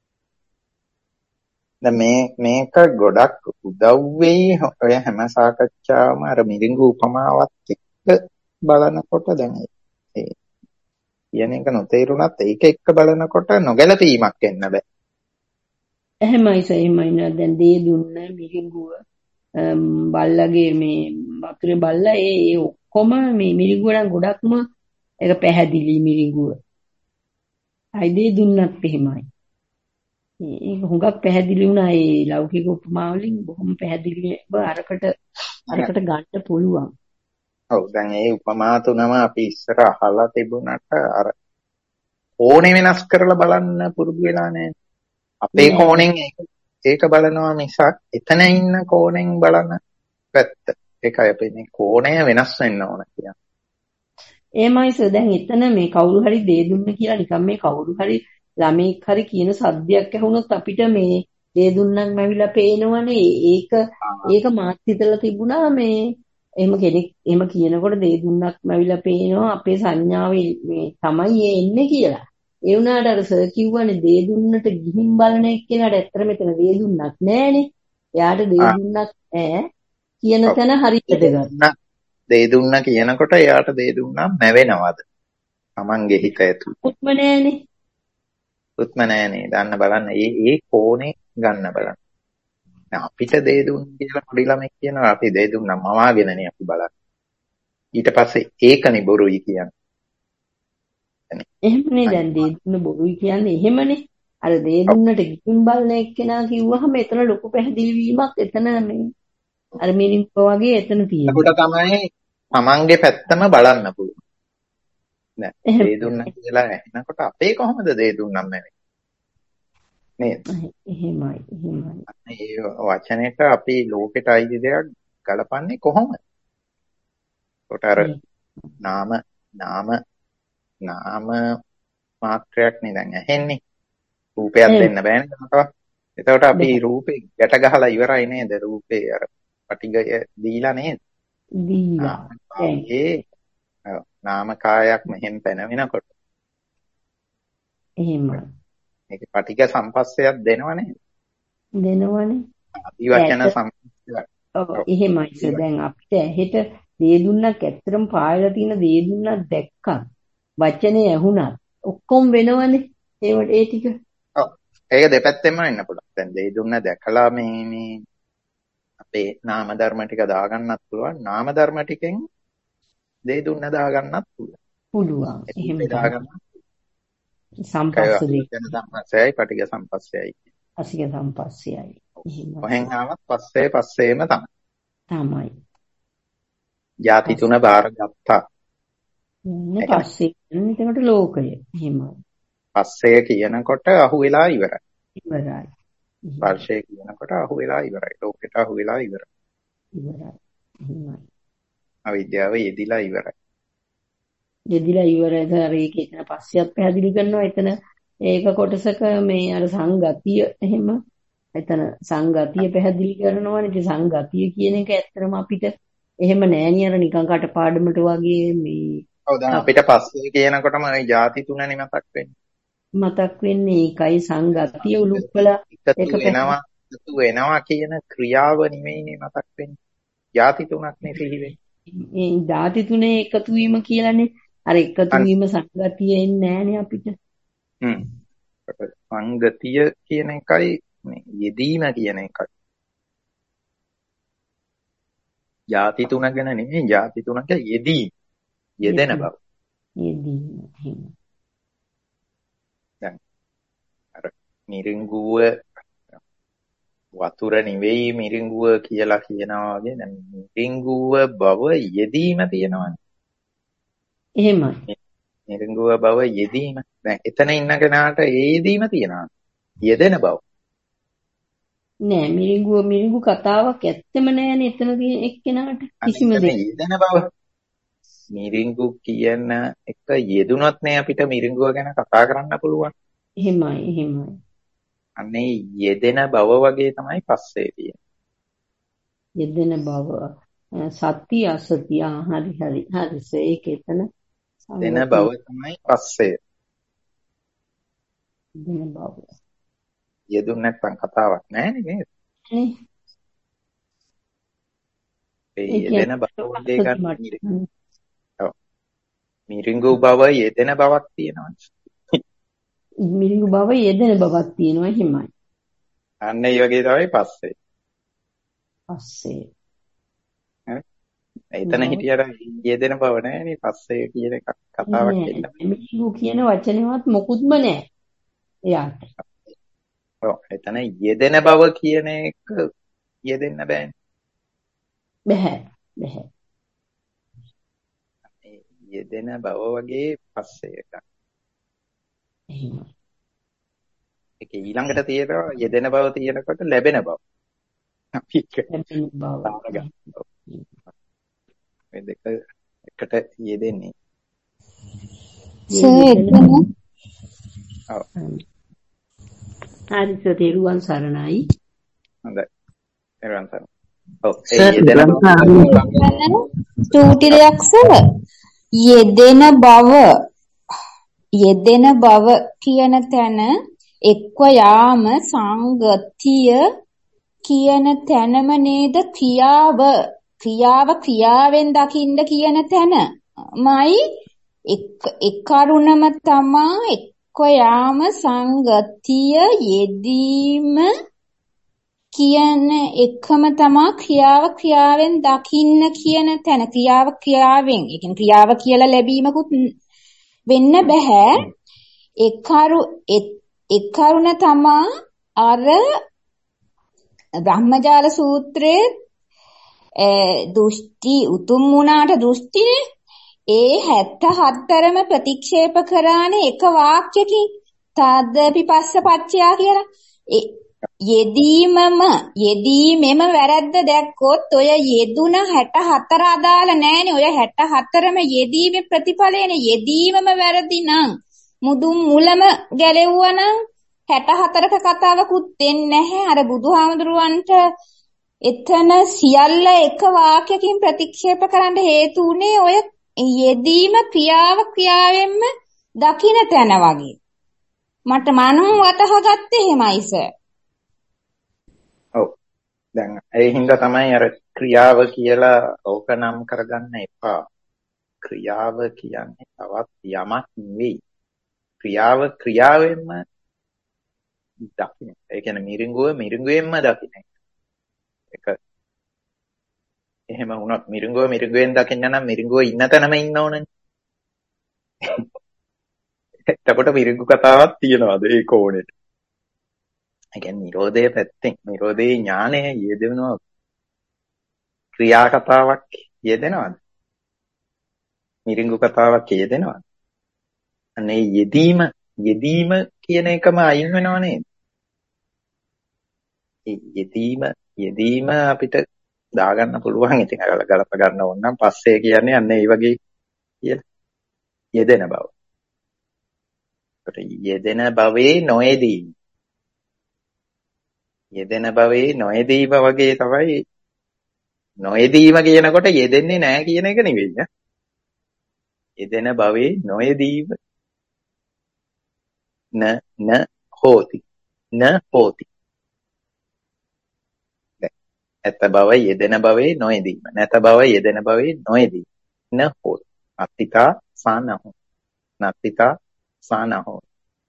S3: දැන් මේක ගොඩක් උදව් වෙයි ඔය හැම සාකච්ඡාවම අර මිරිඟු උපමාවත් එක්ක බලනකොට දැන් ඒ කියන එක නොතේරුණත් ඒක එක්ක බලනකොට නොගැලපීමක් එන්න බෑ.
S4: එහෙමයි සර්. එහෙමයි නේද? දැන් දේ දුන්න මිරිඟුව බල්ලගේ මේ වතුරේ බල්ලා ඒ ඔක්කොම මේ මිරිඟුව නම් ගොඩක්ම ඒක පැහැදිලි මිරිඟුව. අයිදේ දුන්නත් එහෙමයි. ඒක හුඟක් පැහැදිලි වුණා. ඒ ලෞකික උපමා වලින් බොහොම පැහැදිලිව අරකට ගන්න පුළුවන්.
S3: ඔව් දැන් මේ උපමා තුනම අපි ඉස්සර අහලා තිබුණාට අර ඕනේ වෙනස් කරලා බලන්න පුරුදු වෙලා නැහැ. අපේ කෝණයෙන් ඒක බලනවා මිසක් එතන ඉන්න කෝණයෙන් බලන පැත්ත. ඒකයි අපි මේ කෝණය වෙනස් වෙන්න ඕන කියන්නේ.
S4: එහෙමයි සර්. දැන් එතන මේ කවුරු හරි දේ දුන්න කියලා නිකන් මේ කවුරු හරි ළමෙක් හරි කියන සද්දයක් ඇහුනොත් අපිට මේ දේ දුන්නක් ඇවිල්ලා පේනවනේ. ඒක මාත් හිතලා තිබුණා මේ එහෙම කෙනෙක් එහෙම කියනකොට දේ දුන්නක් ඇවිල්ලා පේනවා අපේ සංඥාවේ මේ තමයි එන්නේ කියලා. ඒ වුණාට අර සර් කිව්වනේ දේ දුන්නට ගිහින් බලන එක්කෙනාට ඇත්තට මෙතන දේ දුන්නක් නෑනේ. එයාට දේ දුන්නක් ඈ කියන තැන හරියට ගන්න.
S3: දේ දුන්න කියනකොට එයාට දේ දුන්නා නැවෙනවද? Tamange හිත ඇතුළේ.
S4: උත්ම නෑනේ.
S3: උත්ම නෑනේ. දන්න බලන්න ඒ කෝණේ ගන්න බලන්න. අපිට දේ දුන්න කියලා පොඩි ළමෙක් කියනවා අපි දේ දුන්නා මවාගෙනනේ අපි බලන්නේ. ඊට පස්සේ ඒකනේ බොරුයි කියන්නේ.
S4: එහෙමනේ දැන් දේ දුන්න බොරුයි කියන්නේ එහෙමනේ. අර දේ දුන්නට ගිහින් බලන එක්කෙනා කිව්වහම එතන ලොකු පැහැදිලි වීමක් එතන මේ අර මිනිස්සු වගේ එතන තියෙනවා.
S3: ඒකට තමයි තමන්ගේ පැත්තම බලන්න පුළුවන්. නෑ දේ දුන්න කියලා ඇහෙනකොට අපේ කොහොමද දේ දුන්නම් නැවේ. නේද?
S4: එහෙමයි.
S3: මේ වචනෙට අපි ලෝකෙට අයිති දෙයක් ගලපන්නේ කොහොමද? කොට අර නාම මාත්‍රයක් නේ දැන් ඇහෙන්නේ. රූපයක් දෙන්න බෑනේ මොකවත්. එතකොට අපි රූපේ ගැට ගහලා ඉවරයි නේද? රූපේ අර පටිගය දීලා නේද?
S4: දීලා.
S3: නාම කායක් මෙහෙන් පැනවෙනකොට.
S4: එහෙමයි.
S3: මේක පටිග සම්පස්සයක් දෙනවනේ.
S4: දෙනවනේ.
S3: අදිවචන සම්පස්සයක්.
S4: ඔව් එහෙමයි. දැන් අපිට ඇහෙට දේ දුන්නක් ඇත්තටම පායලා තියෙන දේ දුන්නක් දැක්කා. වචනේ ඇහුණා. ඔක්කොම වෙනවනේ. ඒ ටික.
S3: ඔව්. ඒක දෙපැත්තෙන්ම වෙන්න පුළුවන්. දැන් දේ දුන්න දැකලා මේ අපේ නාම ධර්ම ටික දාගන්නත් පුළුවන්. නාම ධර්ම ටිකෙන් දේ දුන්න දාගන්නත් පුළුවන්.
S4: පුළුවන්. එහෙම
S3: දාගන්න.
S4: සම්පස්සදී.
S3: සම්පස්සයයි පටිඝ සම්පස්සයයි.
S4: අසික සම්පස්සයයි. එහෙම.
S3: කොහෙන් ආවත් පස්සේම
S4: තමයි.
S3: ಜಾති තුන බාරගත්තා.
S4: පස්සේ එතකොට ලෝකය. එහෙමයි.
S3: පස්සේ කියනකොට අහුවෙලා ඉවරයි.
S4: ඉවරයි.
S3: ස්පර්ශය කියනකොට අහුවෙලා ඉවරයි. ලෝකෙට අහුවෙලා ඉවරයි.
S4: එහෙමයි.
S3: අවිද්‍යාව යෙදිලා ඉවරයි.
S4: ඉවරයි. හරි ඒකේ එතන පස්සෙත් පැහැදිලි කරනවා. එතන ඒක කොටසක මේ අර සංගතිය එහෙම එතන සංගතිය පැහැදිලි කරනවානේ. ඉතින් සංගතිය කියන එක ඇත්තටම අපිට එහෙම නෑනේ අර නිකන් කටපාඩමට වගේ මේ
S3: ඔව් දැන් අපිට පස්සේ කියනකොටම මේ ಜಾති තුනනේ
S4: මතක් වෙන්නේ ඒකයි සංගතිය උලුප්පලා
S3: එකතු වෙනවා කියන ක්‍රියාව නෙමෙයිනේ මතක් වෙන්නේ. ಜಾති තුනක් නේ සිහි වෙන්නේ.
S4: මේ ಜಾති තුනේ එකතු වීම කියලානේ අර එකතු වීම සංගතිය එන්නේ නෑනේ අපිට.
S3: සංගතිය කියන එකයි මේ යෙදීම කියන එකයි. ಜಾති තුන ගැන නෙමෙයි ಜಾති තුනක යෙදීම. යෙදෙන බව.
S4: යෙදීම.
S3: දැන් අර මිරිඟුව වතුර නෙවෙයි මිරිඟුව කියලා කියනවා වගේ දැන් මිරිඟුව බව යෙදීම තියෙනවානේ.
S4: එහෙමයි.
S3: මිරිඟුව බව යෙදීම. දැන් එතන ඉන්න කෙනාට ඒ යෙදීම තියෙනවා. යෙදෙන බව.
S4: නෑ මිරිඟු කතාවක් ඇත්තම නෑනේ එතන තියෙන එක්කෙනාට කිසිම
S3: අනිත්
S4: දෙයක්.
S3: යෙදෙන බව. මිරිඟු කියන එක යෙදුනොත් නේ අපිට මිරිඟුව ගැන කතා කරන්න පුළුවන්.
S4: එහෙමයි.
S3: අනේ යෙදෙන බව වගේ තමයි පස්සේ තියෙන්නේ.
S4: යෙදෙන බව සත්‍ය අසත්‍ය හරි ඒක එතන
S3: දෙන
S4: සංගතිය
S3: බව තමයි පස්සේ.
S4: දෙන බව.
S3: යෙදුන් නැත්නම් කතාවක් නැහැ නේද?
S4: නේ
S3: ඒ
S4: ඒ
S3: යෙදෙන බව
S4: කියන්නේ
S3: වගේ
S4: අසත්‍ය
S3: ගන්න
S4: මට්ටම.
S3: ඔව්. මිරිඟු බව යෙදෙන බවක් තියෙනවා.
S4: මිරිඟු බව යෙදෙන බවක් තියෙනවා එහෙමයි.
S3: අන්න ඒ වගේ තමයි පස්සේ.
S4: පස්සේ
S3: එතන හිටියට යෙදෙන බව නැහැනේ පස්සේ කියන එක කතාවක් එන්න.
S4: මිරිඟු කියන වචනේවත් මොකුත්ම නෑ එයාට.
S3: ඔව් එතන යෙදෙන බව කියන එක යෙදෙන්න බෑනේ.
S4: බෑ.
S3: යෙදෙන බව වගේ පස්සේ එකක්.
S4: එහෙමයි.
S3: ඒක ඊළඟට තියෙනවා යෙදෙන බව තියෙනකොට ලැබෙන බව. අපි
S4: ලැබෙන බව.
S3: මේ දෙක එකට යෙදෙන්නේ. ඔව්.
S4: හරි තෙරුවන් සරණයි.
S3: හොඳයි. එරන් සර්. ඔව් ඒ
S5: සර්
S3: යෙදෙන බව
S5: චූටි දෙයක් සර් යෙදෙන බව කියන තැන එක්ව යාම සංගතිය කියන තැනම නේද ක්‍රියාවෙන් දකින්න කියන තැනමයි එක්කරුණම තමා එක්ව යාම සංගතිය යෙදීම කියන එකම තමා ක්‍රියාවෙන් දකින්න කියන තැන ක්‍රියාවෙන් ඒ කියන්නේ ක්‍රියාව කියලා ලැබීමකුත් වෙන්න බෑ එක්කරුණ තමා අර බ්‍රහ්මජාල සූත්‍රයේ දෘෂ්ටි උතුම් වුණාට දෘෂ්ටිනේ ඒ 74ම ප්‍රතික්ෂේප කරානේ එක වාක්‍යකින් තද්දපි පස්සපච්චයා කියලා යෙදීමෙම වැරද්ද දැක්කොත් ඔය යෙදුන 64 අදාළ නෑනේ ඔය 64ම යෙදීමේ ප්‍රතිඵලයනේ යෙදීමම වැරදි නම් මුදුන් මුලම ගැලෙව්වා නම් 64ක කතාවකුත් දෙන්නේ නැහැ අර බුදුහාමුදුරුවන්ට එතන සියල්ල එක වාක්‍යකින් ප්‍රතික්ෂේප කරන්න හේතු උනේ ඔය යෙදීම ක්‍රියාවෙන්ම දකින්න තැන වගේ මට මනම් වතහගත්තේ එහෙමයි සර්.
S3: ඔව්. දැන් ඒ හින්දා තමයි අර ක්‍රියාව කියලා ඕක නම් කරගන්න එපා. ක්‍රියාව කියන්නේ තවත් යමක් නෙවෙයි. ක්‍රියාවෙන්ම දකින්න. ඒ කියන්නේ මිරිඟුවෙන්ම දකින්න. ඒක එහෙම වුණොත් මිරිඟුවෙන් දකින්න නම් මිරිඟුව ඉන්න තැනම ඉන්න ඕනනේ. එතකොට මිරිඟු කතාවක් තියනවාද ඒ කෝණෙට? ඒ කියන්නේ නිරෝධයේ පැත්තෙන් නිරෝධයේ ඥානය යෙදෙනවා. ක්‍රියා කතාවක් යෙදෙනවද? මිරිඟු කතාවක් යෙදෙනවද? අනේ යෙදීම කියන එකම අයින් වෙනව නේද? ඒ යෙදීම අපිට දාගන්න පුළුවන්. ඉතින් ගලප ගන්න ඕන නම් පස්සේ කියන්නේ අන්න ඒ වගේ කියලා. යෙදෙන බව. ඒකට යෙදෙන භවයේ නොයෙදීම. යෙදෙන භවයේ නොයෙදීම වගේ තමයි නොයෙදීම කියනකොට යෙදෙන්නේ නැහැ කියන එක නෙවෙයි නේ. යෙදෙන භවයේ නොයෙදීම න හෝති. ඇත බව යෙදෙන භවයේ නොයෙදීම. නැත බව යෙදෙන භවයේ නොයෙදීම. න හෝති. අත්තිකා සානහෝ. නත්තිකා සානහෝ.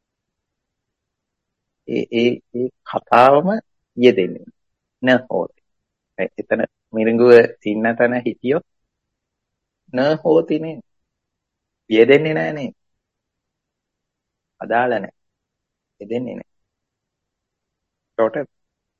S3: ඒ කතාවම යෙදෙන්නේ. න හෝති. එතන මිරිඟුව තින්න තැන හිටියොත් න හෝති නේ. යෙදෙන්නේ නැහැ නේ. අදාළ නැහැ. යෙදෙන්නේ නැහැ. එතකොට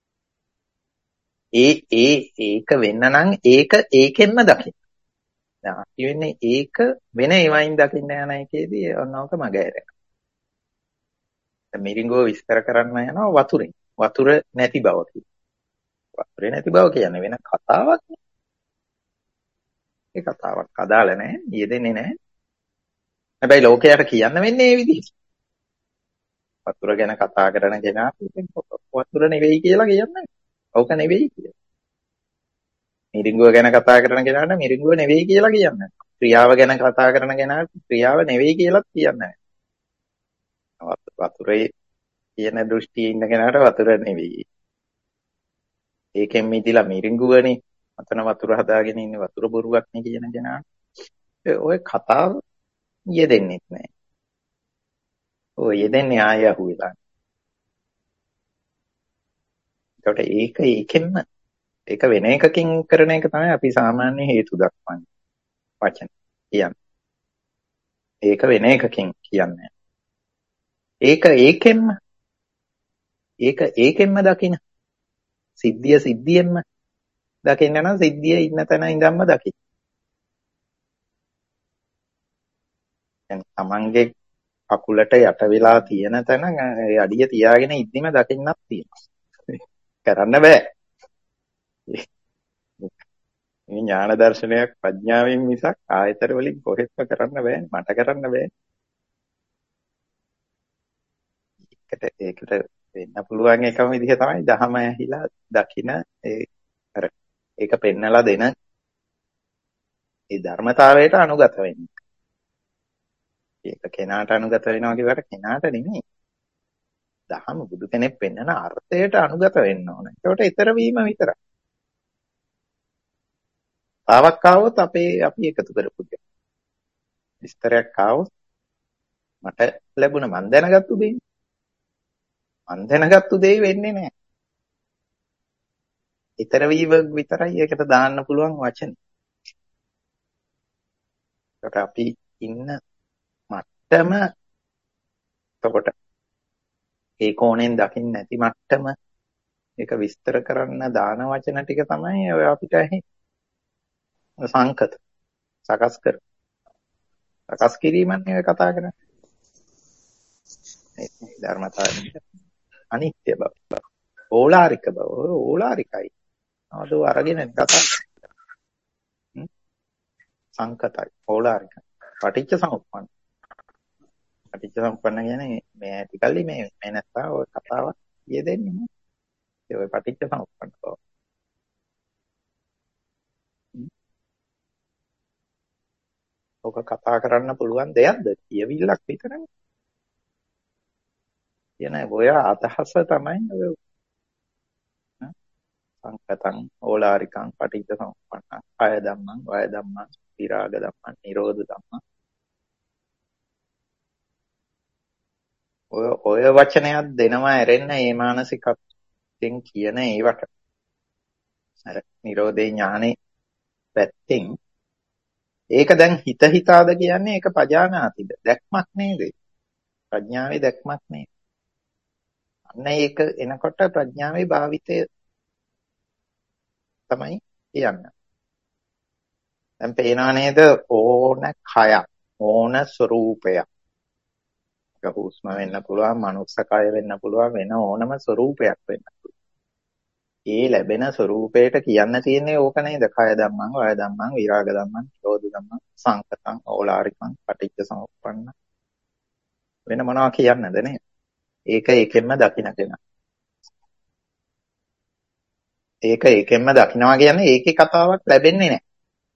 S3: ඒක වෙන්න නම් ඒක ඒකෙන්ම දකින්න. දැන් අපි වෙන්නේ ඒක වෙන ඒවයින් දකින්න යන එකේදී ඔන්නෝක මගහැරෙනවා. දැන් මිරිඟුව විස්තර කරන්න යනවා වතුරෙන්. වතුර නැති බව කියන්නේ. වතුරේ නැති බව කියන්නේ වෙන කතාවක් නේ. ඒ කතාවක් අදාළ නැහැ, යෙදෙන්නේ නැහැ. හැබැයි ලෝකයට කියන්න වෙන්නේ මේ විදිහට. වතුර ගැන කතා කරන කෙනා වතුර නෙවෙයි කියලා කියන්නේ. ඕක නෙවෙයි කියලා. මිරිඟුව ගැන කතා කරන කෙනාට මිරිඟුව නෙවෙයි කියලා කියන්නේ. ක්‍රියාව ගැන කතා කරන කෙනාට ක්‍රියාව නෙවෙයි කියලාත් කියන්නේ නැහැ. වතුරේ කියන දෘෂ්ටියේ ඉන්න කෙනාට වතුර නෙවෙයි. ඒකෙන් මිදිලා මිරිඟුවනේ අතන වතුර හදාගෙන ඉන්නේ වතුර බොරුවක් නේ කියන කෙනාට ඔය කතාව යෙදෙන්නේ නැහැ. ඔය යෙදෙන්නේ ආය අහුවෙලා. ඒකට ඒකෙන්ම ඒක වෙන එකකින් කරන එක තමයි අපි සාමාන්‍ය හේතු දක්වන්නේ. වචන කියන්නේ. ඒක වෙන එකකින් කියන්නේ. ඒකෙන්ම දකින්න. සිද්ධියෙන්ම දකින්න නම් සිද්ධියේ ඉන්න තැන ඉඳන්ම දකින්න. දැන් තමන්ගේ අකුලට යට වෙලා තියෙන තැන අඩිය තියාගෙන ඉද්දිම දකින්නක් තියෙනවා. කරන්න බෑ. මේ ඥාන දර්ශනයක් ප්‍රඥාවෙන් මිසක් ආයතන වලින් කොහෙත්ම කරන්න බෑ. මට කරන්න බෑ. ඒකට වෙන්න පුළුවන් එකම විදිහ තමයි දහම ඇහිලා දකින ඒක පෙන්නලා දෙන ඒ ධර්මතාවයට අනුගත වෙන්න. ඒක කෙනාට අනුගත වෙනවා කියවට කෙනාට නෙමෙයි. දහම බුදු කෙනෙක් පෙන්නන අර්ථයට අනුගත වෙන්න ඕන. ඒකට ඊතර වීම විතරයි. තාවක් ආවොත් අපි එකතු කරපු දෙයක්. විස්තරයක් ආවොත් මට ලැබුණ මන් දැනගත්තු දෙයක්. මන් දැනගත්තු දෙය වෙන්නේ නැහැ. ඊතර වීම විතරයි ඒකට දාන්න පුළුවන් වචන. ඒකට අපි ඉන්න මට්ටම එතකොට ඒ කෝණයෙන් දකින්න නැති මට්ටම ඒක විස්තර කරන්න දාන වචන ටික තමයි ඔය අපිට සංකත සකස් කිරීමන්නේ ඔය කතා කරන්නේ. ඒ ධර්මතාවය අනිත්‍ය බව, ඕලාරික බව, ඕලාරිකයි. නවද අරගෙන කතා සංකතයි, ඕලාරිකයි. පටිච්ච සමුප්පන්න කියන්නේ මේ ඇතිකල්ලි මේ නැත්තා ඔය කතාවක් යෙදෙන්නේ නෑ. ඒ ඔය පටිච්ච සමුප්පන්න බව. ඔක කතා කරන්න පුළුවන් දෙයක්ද? කියවිල්ලක් විතරයි. කියන ඔය අදහස තමයි ඔය සංකතං ඕලාරිකං පටිච්ච සමුප්පන්න අය ධම්මං වය ධම්මං විරාග ධම්මං නිරෝධ ධම්මං ඔය වචනයක් දෙනවා ඇරෙන්න මේ මානසිකයෙන් කියන ඒවට අර නිරෝධේ ඥානේ පැත්තෙන් ඒක දැන් හිතාද කියන්නේ ඒක පජානාතිද දැක්මක් නේද ප්‍රඥාවේ දැක්මක් නේද අන්න ඒක එනකොට ප්‍රඥාවේ භාවිතය තමයි කියන්නේ දැන් පේනවා නේද ඕන කය ඕන ස්වરૂපයක් හුස්ම වෙන්න පුළුවන් මනුස්ස කය වෙන්න පුළුවන් වෙන ඕනම ස්වરૂපයක් වෙන්න පුළුවන්. ඒ ලැබෙන ස්වરૂපයට කියන්න තියෙන්නේ ඕක නේද? කය ධම්මං, වය ධම්මං, විරාග ධම්මං, නිරෝධ ධම්මං, සංකතං, ඕලාරිකං, පටිච්ච සමුප්පන්න. වෙන මොනවා කියන්නද නේද? ඒක ඒකෙන්ම දකින්න කෙනා. ඒක ඒකෙන්ම දකින්නවා කියන්නේ ඒකේ කතාවක් ලැබෙන්නේ නැහැ.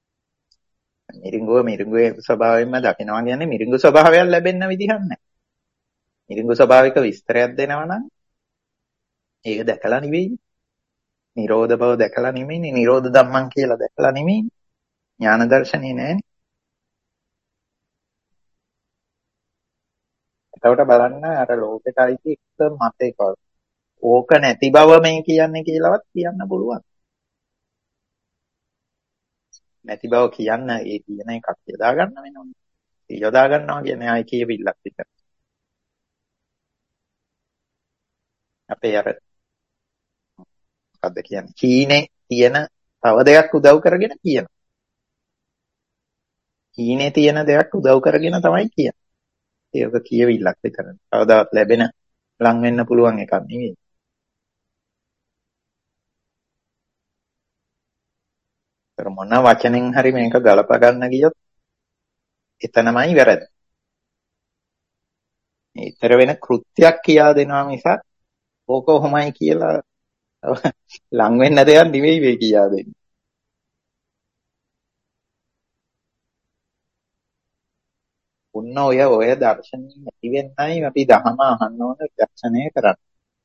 S3: මිරිඟුවේ ස්වභාවයෙන්ම දකින්නවා කියන්නේ මිරිඟු ස්වභාවයක් ලැබෙන්න විදිහක් නැහැ. මිරිඟු ස්වභාවික විස්තරයක් දෙනවා නම් ඒක දැකලා නෙවෙයි. නිරෝධ බව දැකලා නෙමෙයි. නිරෝධ ධම්මං කියලා දැකලා නෙමෙයි. ඥාන දර්ශනේ නෑනේ. එතකොට බලන්න අර ලෝකෙට අයිති එක මතයක ඕක නැති බව මේ කියන්නේ කියලාවත් කියන්න පුළුවන්. නැති බව කියන්න ඒ කියන එකක් යොදා ගන්න වෙනවා. යොදා ගන්නවා කියන්නේ ආයි කියවිල්ලක් විතර. අපේ අර මොකද්ද කියන්නේ? හීනේ තියෙන තව දෙයක් උදව් කරගෙන කියනවා. හීනේ තියෙන දෙයක් උදව් කරගෙන තමයි කියන්නේ. ඒක කියවිල්ලක් විතරයි. කවදාවත් ලැබෙන ලං වෙන්න පුළුවන් එකක් නෙවෙයි. මොන වචනෙන් හරි මේක ගලප ගන්න ගියොත් එතනමයි වැරදි. ඊතර වෙන කෘත්‍යයක් කියා දෙනවා මිසක් ඕක කොහොමයි කියලා ලං වෙන්න දෙයක් නෙවෙයි මේ කියා දෙන්නේ. ඔන්න ඔය දර්ශනීය ඇති වෙන්නයි අපි ධහම අහන්න ඕන දර්ශනය කරන්නේ.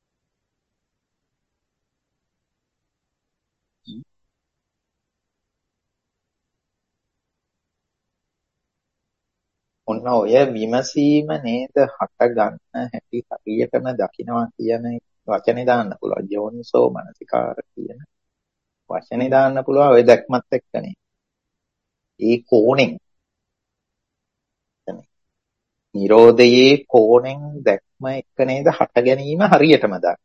S3: ඔන්න ඔය විමසීම නේද හට ගන්න හැටි හරියටම දකිනවා කියන වචනේ දාන්න පුළුවන්. යෝනිසෝ මනසිකාර කියන වචනේ දාන්න පුළුවන් ඔය දැක්මත් එක්කනේ. ඒ කෝණෙන් නිරෝධයේ කෝණෙන් දැක්ම එක්ක නේද හට ගැනීම හරියටම දාන්න.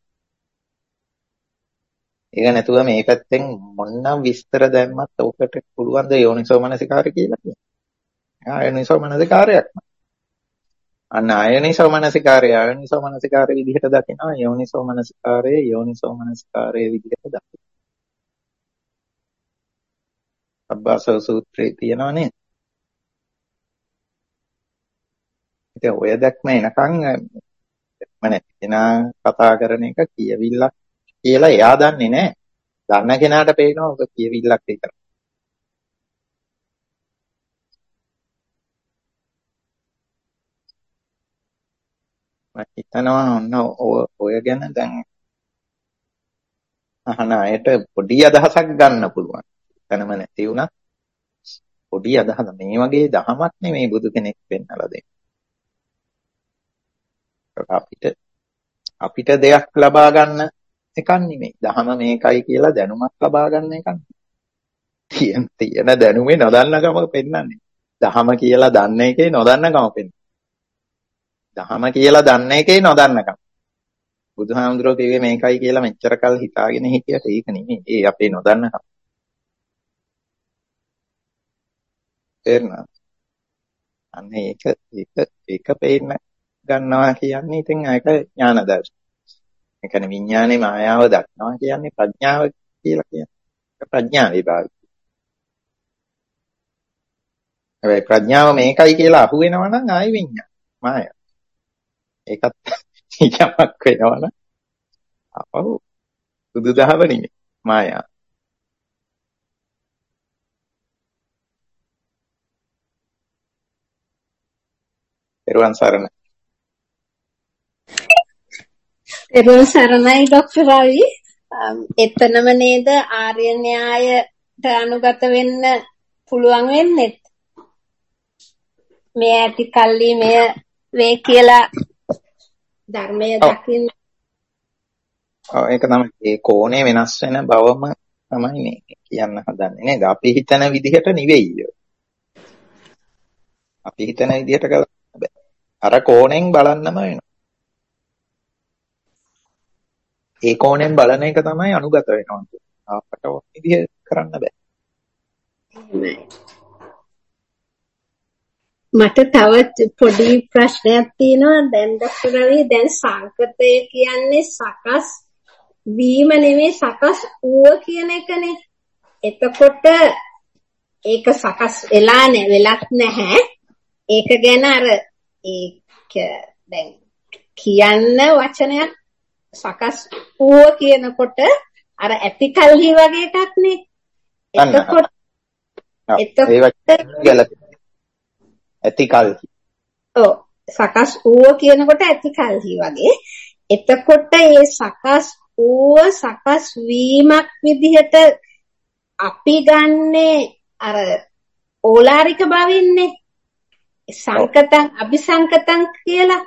S3: ඒක නැතුව මේ පැත්තෙන් මොන්නම් විස්තර දැම්මත් ඔකට පුළුවන් ද යෝනිසෝ මනසිකාර කියලා කියන්නේ. ආයෝනිසෝ මනසිකාරයක්. අන්න ආයෝනිසෝ මනසිකාරය විදිහට දකිනවා යෝනිසෝ මනසිකාරයේ විදිහට දකිනවා. අබ්බාසව සූත්‍රයේ තියෙනවා නේද? ඉතින් ඔය දැක්ම එනකන් කෙනා කතා කරන එක කියවිල්ලක් කියලා එයා දන්නේ නැහැ. දන්න කෙනාට පේනවා ඔක කියවිල්ලක් විතරයි. මම හිතනවා ඔන්න ඔය ගැන දැන් අහන අයට පොඩි අදහසක් ගන්න පුළුවන්. එතනම නැති වුණත් පොඩි අදහස මේ වගේ දහමක් නෙමේ බුදු කෙනෙක් පෙන්නලා දෙන්නේ. අපිට දෙයක් ලබා ගන්න එකක් නෙමෙයි. දහම මේකයි කියලා දැනුමක් ලබා ගන්න එකක් නෙමෙයි. තියෙන දැනුමේ නොදන්නකම පෙන්නන්නේ. දහම කියලා දන්න එකේ නොදන්නකම පෙන්නන්නේ. දහම කියලා දන්න එකේ නොදන්නකම. බුදුහාමුදුරුවෝ කිව්වේ මේකයි කියලා මෙච්චර කල් හිතාගෙන හිටියට ඒක නෙමෙයි. ඒ අපේ නොදන්නකම. තේරුණාද? අන්න ඒක පේන්න ගන්නවා කියන්නේ ඉතින් ඒක ඥාන දර්ශන. ඒ කියන්නේ විඥානේ මායාව දක්නවා කියන්නේ ප්‍රඥාව කියලා කියන්නේ. ප්‍රඥා විභාගය. හැබැයි ප්‍රඥාව මේකයි කියලා අහු වෙනවා නම් ආයි විඥාන මායාව. ඒකත් යමක් වෙනවනම් අපහු බුදුදහම නෙමෙයි මායාව. පෙරවන් සරණ.
S6: පෙරවන් සරණයි ડોක්ටර් රවි. එතනම නේද ආර්ය න්‍යායට අනුගත වෙන්න පුළුවන් වෙන්නේ. මේ ඇති කල්ලි මෙය වේ කියලා ධර්මයේ දකින්න.
S3: ඒක තමයි ඒ කෝණේ වෙනස් වෙන බවම තමයි මේ කියන්න හදන්නේ නේද? අපි හිතන විදිහට නෙවෙයි. අපි හිතන විදිහට කරන්න බෑ. අර කෝණෙන් බලන්නම වෙනවා. ඒ කෝණයෙන් බලන එක තමයි අනුගත වෙනවා. අපට ඔය විදිහ කරන්න බෑ.
S6: මට තවත් පොඩි ප්‍රශ්නයක් තියෙනවා. දැන් ડોක්ටර් රවි දැන් සංකතය කියන්නේ සකස් වීම නෙමෙයි සකස් වූ කියන එකනේ. එතකොට ඒක සකස් වෙලා වෙලක් නැහැ. ඒක ගැන අර ඒක දැන් කියන්න වචනයක් සකස් වූ කියනකොට අර ඇතිකල්හි වගේ එකක් නේ. එතකොට
S3: ඇතිකල්හි.
S6: ඔව් සකස් වූ කියනකොට ඇතිකල්හි වගේ. එතකොට ඒ සකස් වූ සකස් වීමක් විදිහට අපි ගන්නේ අර ඕලාරික බවින්නේ සංකතං අபிසංකතං කියලා.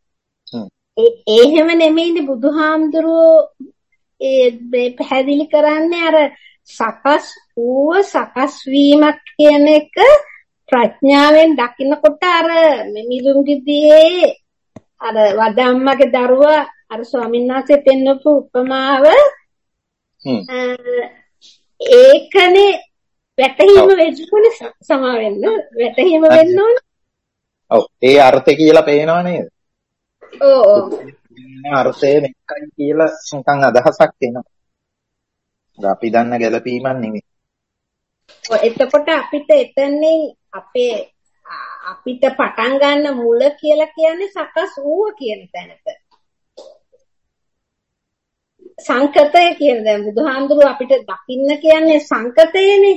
S6: ඒ හැම නෙමෙයිනේ බුදුහාමුදුරුවෝ ඒ පැහැදිලි කරන්නේ අර සකස් වූ සකස් වීමක් කියන එක ප්‍රඥාවෙන් දකින්නකොට අර මිදුම්ගිදී අර වදම්මගේ දරුවා අර ස්වාමීන් වහන්සේ පෙන්වපු උපමාව ඒකනේ වැටහීම වෙන්න ඕනේ සමා වෙන්න වැටහීම වෙන්න ඕනේ.
S3: ඔව් ඒ අර්ථය කියලා පේනව නේද?
S6: ඔව්
S3: අර්ථය මේකයි කියලා නිකන් අදහසක් එනවා. අපි දන්න ගැළපීමක් නෙමෙයි.
S6: එතකොට අපිට එතනින් අපිට පටන් ගන්න මුල කියලා කියන්නේ සකස් වූ කියන තැනට. සංකතය කියන දැන් බුදුහාඳුරු අපිට දකින්න කියන්නේ සංකතයනේ.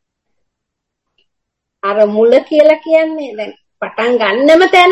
S6: අර මුල කියලා කියන්නේ දැන් පටන් ගන්නම තැන.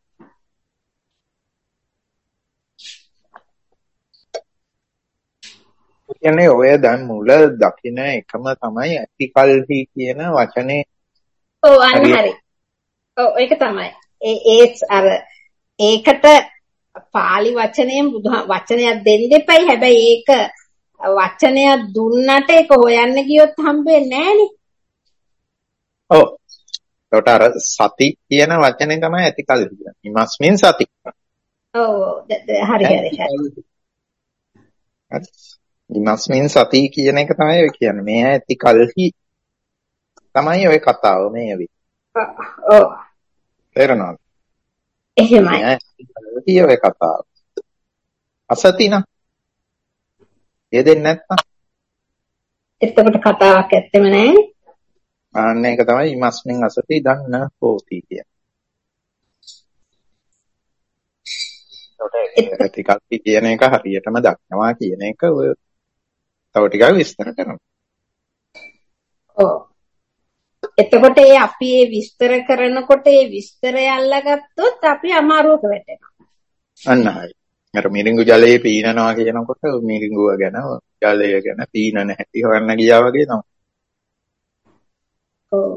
S3: කියන්නේ ඔය දැන් මුල දකින්න එකම තමයි ඇතිකල්හි කියන වචනේ.
S6: ඔව් අන්න හරි. ඔව් ඒක තමයි. අර ඒකට පාලි වචනයෙන් වචනයක් දෙන්න එපයි. හැබැයි ඒක වචනයක් දුන්නට ඒක හොයන්න ගියොත් හම්බෙන්නේ නැහනේ.
S3: ඔව්. ඒකට අර සති කියන වචනේ තමයි ඇතිකල්හි කියන්නේ. ඉමස්මින් සති.
S6: ඔව් හරි.
S3: ඉමස්මින් සති කියන එක තමයි ඔය කියන්නේ. මේ ඇතිකල්හි තමයි ඔය කතාව මේ වෙන්නේ.
S6: ඔව්.
S3: තේරෙනවද?
S6: එහෙමයි.
S3: ඔය කතාව. අසතින. ඒ දෙන්නේ නැත්තම්.
S6: එතකොට කතාවක් ඇත්තෙම නැහැ.
S3: අන්න ඒක තමයි ඉමස්මින් අසති දන්න හෝති කියන්නේ. ඇතිකල්හි කියන එක හරියටම දක්නවා කියන එක ඔය තව ටිකක් විස්තර කරනවා.
S6: ඔව්. එතකොට අපි මේ විස්තර කරනකොට මේ විස්තරය අල්ලගත්තොත් අපි අමාරුවක වැටෙනවා.
S3: අන්න හරි. අර මිරිඟු ජලයේ පීනනවා කියනකොට මිරිඟුව ගැන ජලය ගැන පීනන හැටි හොයන්න ගියා වගේ තමයි.
S6: ඔව්.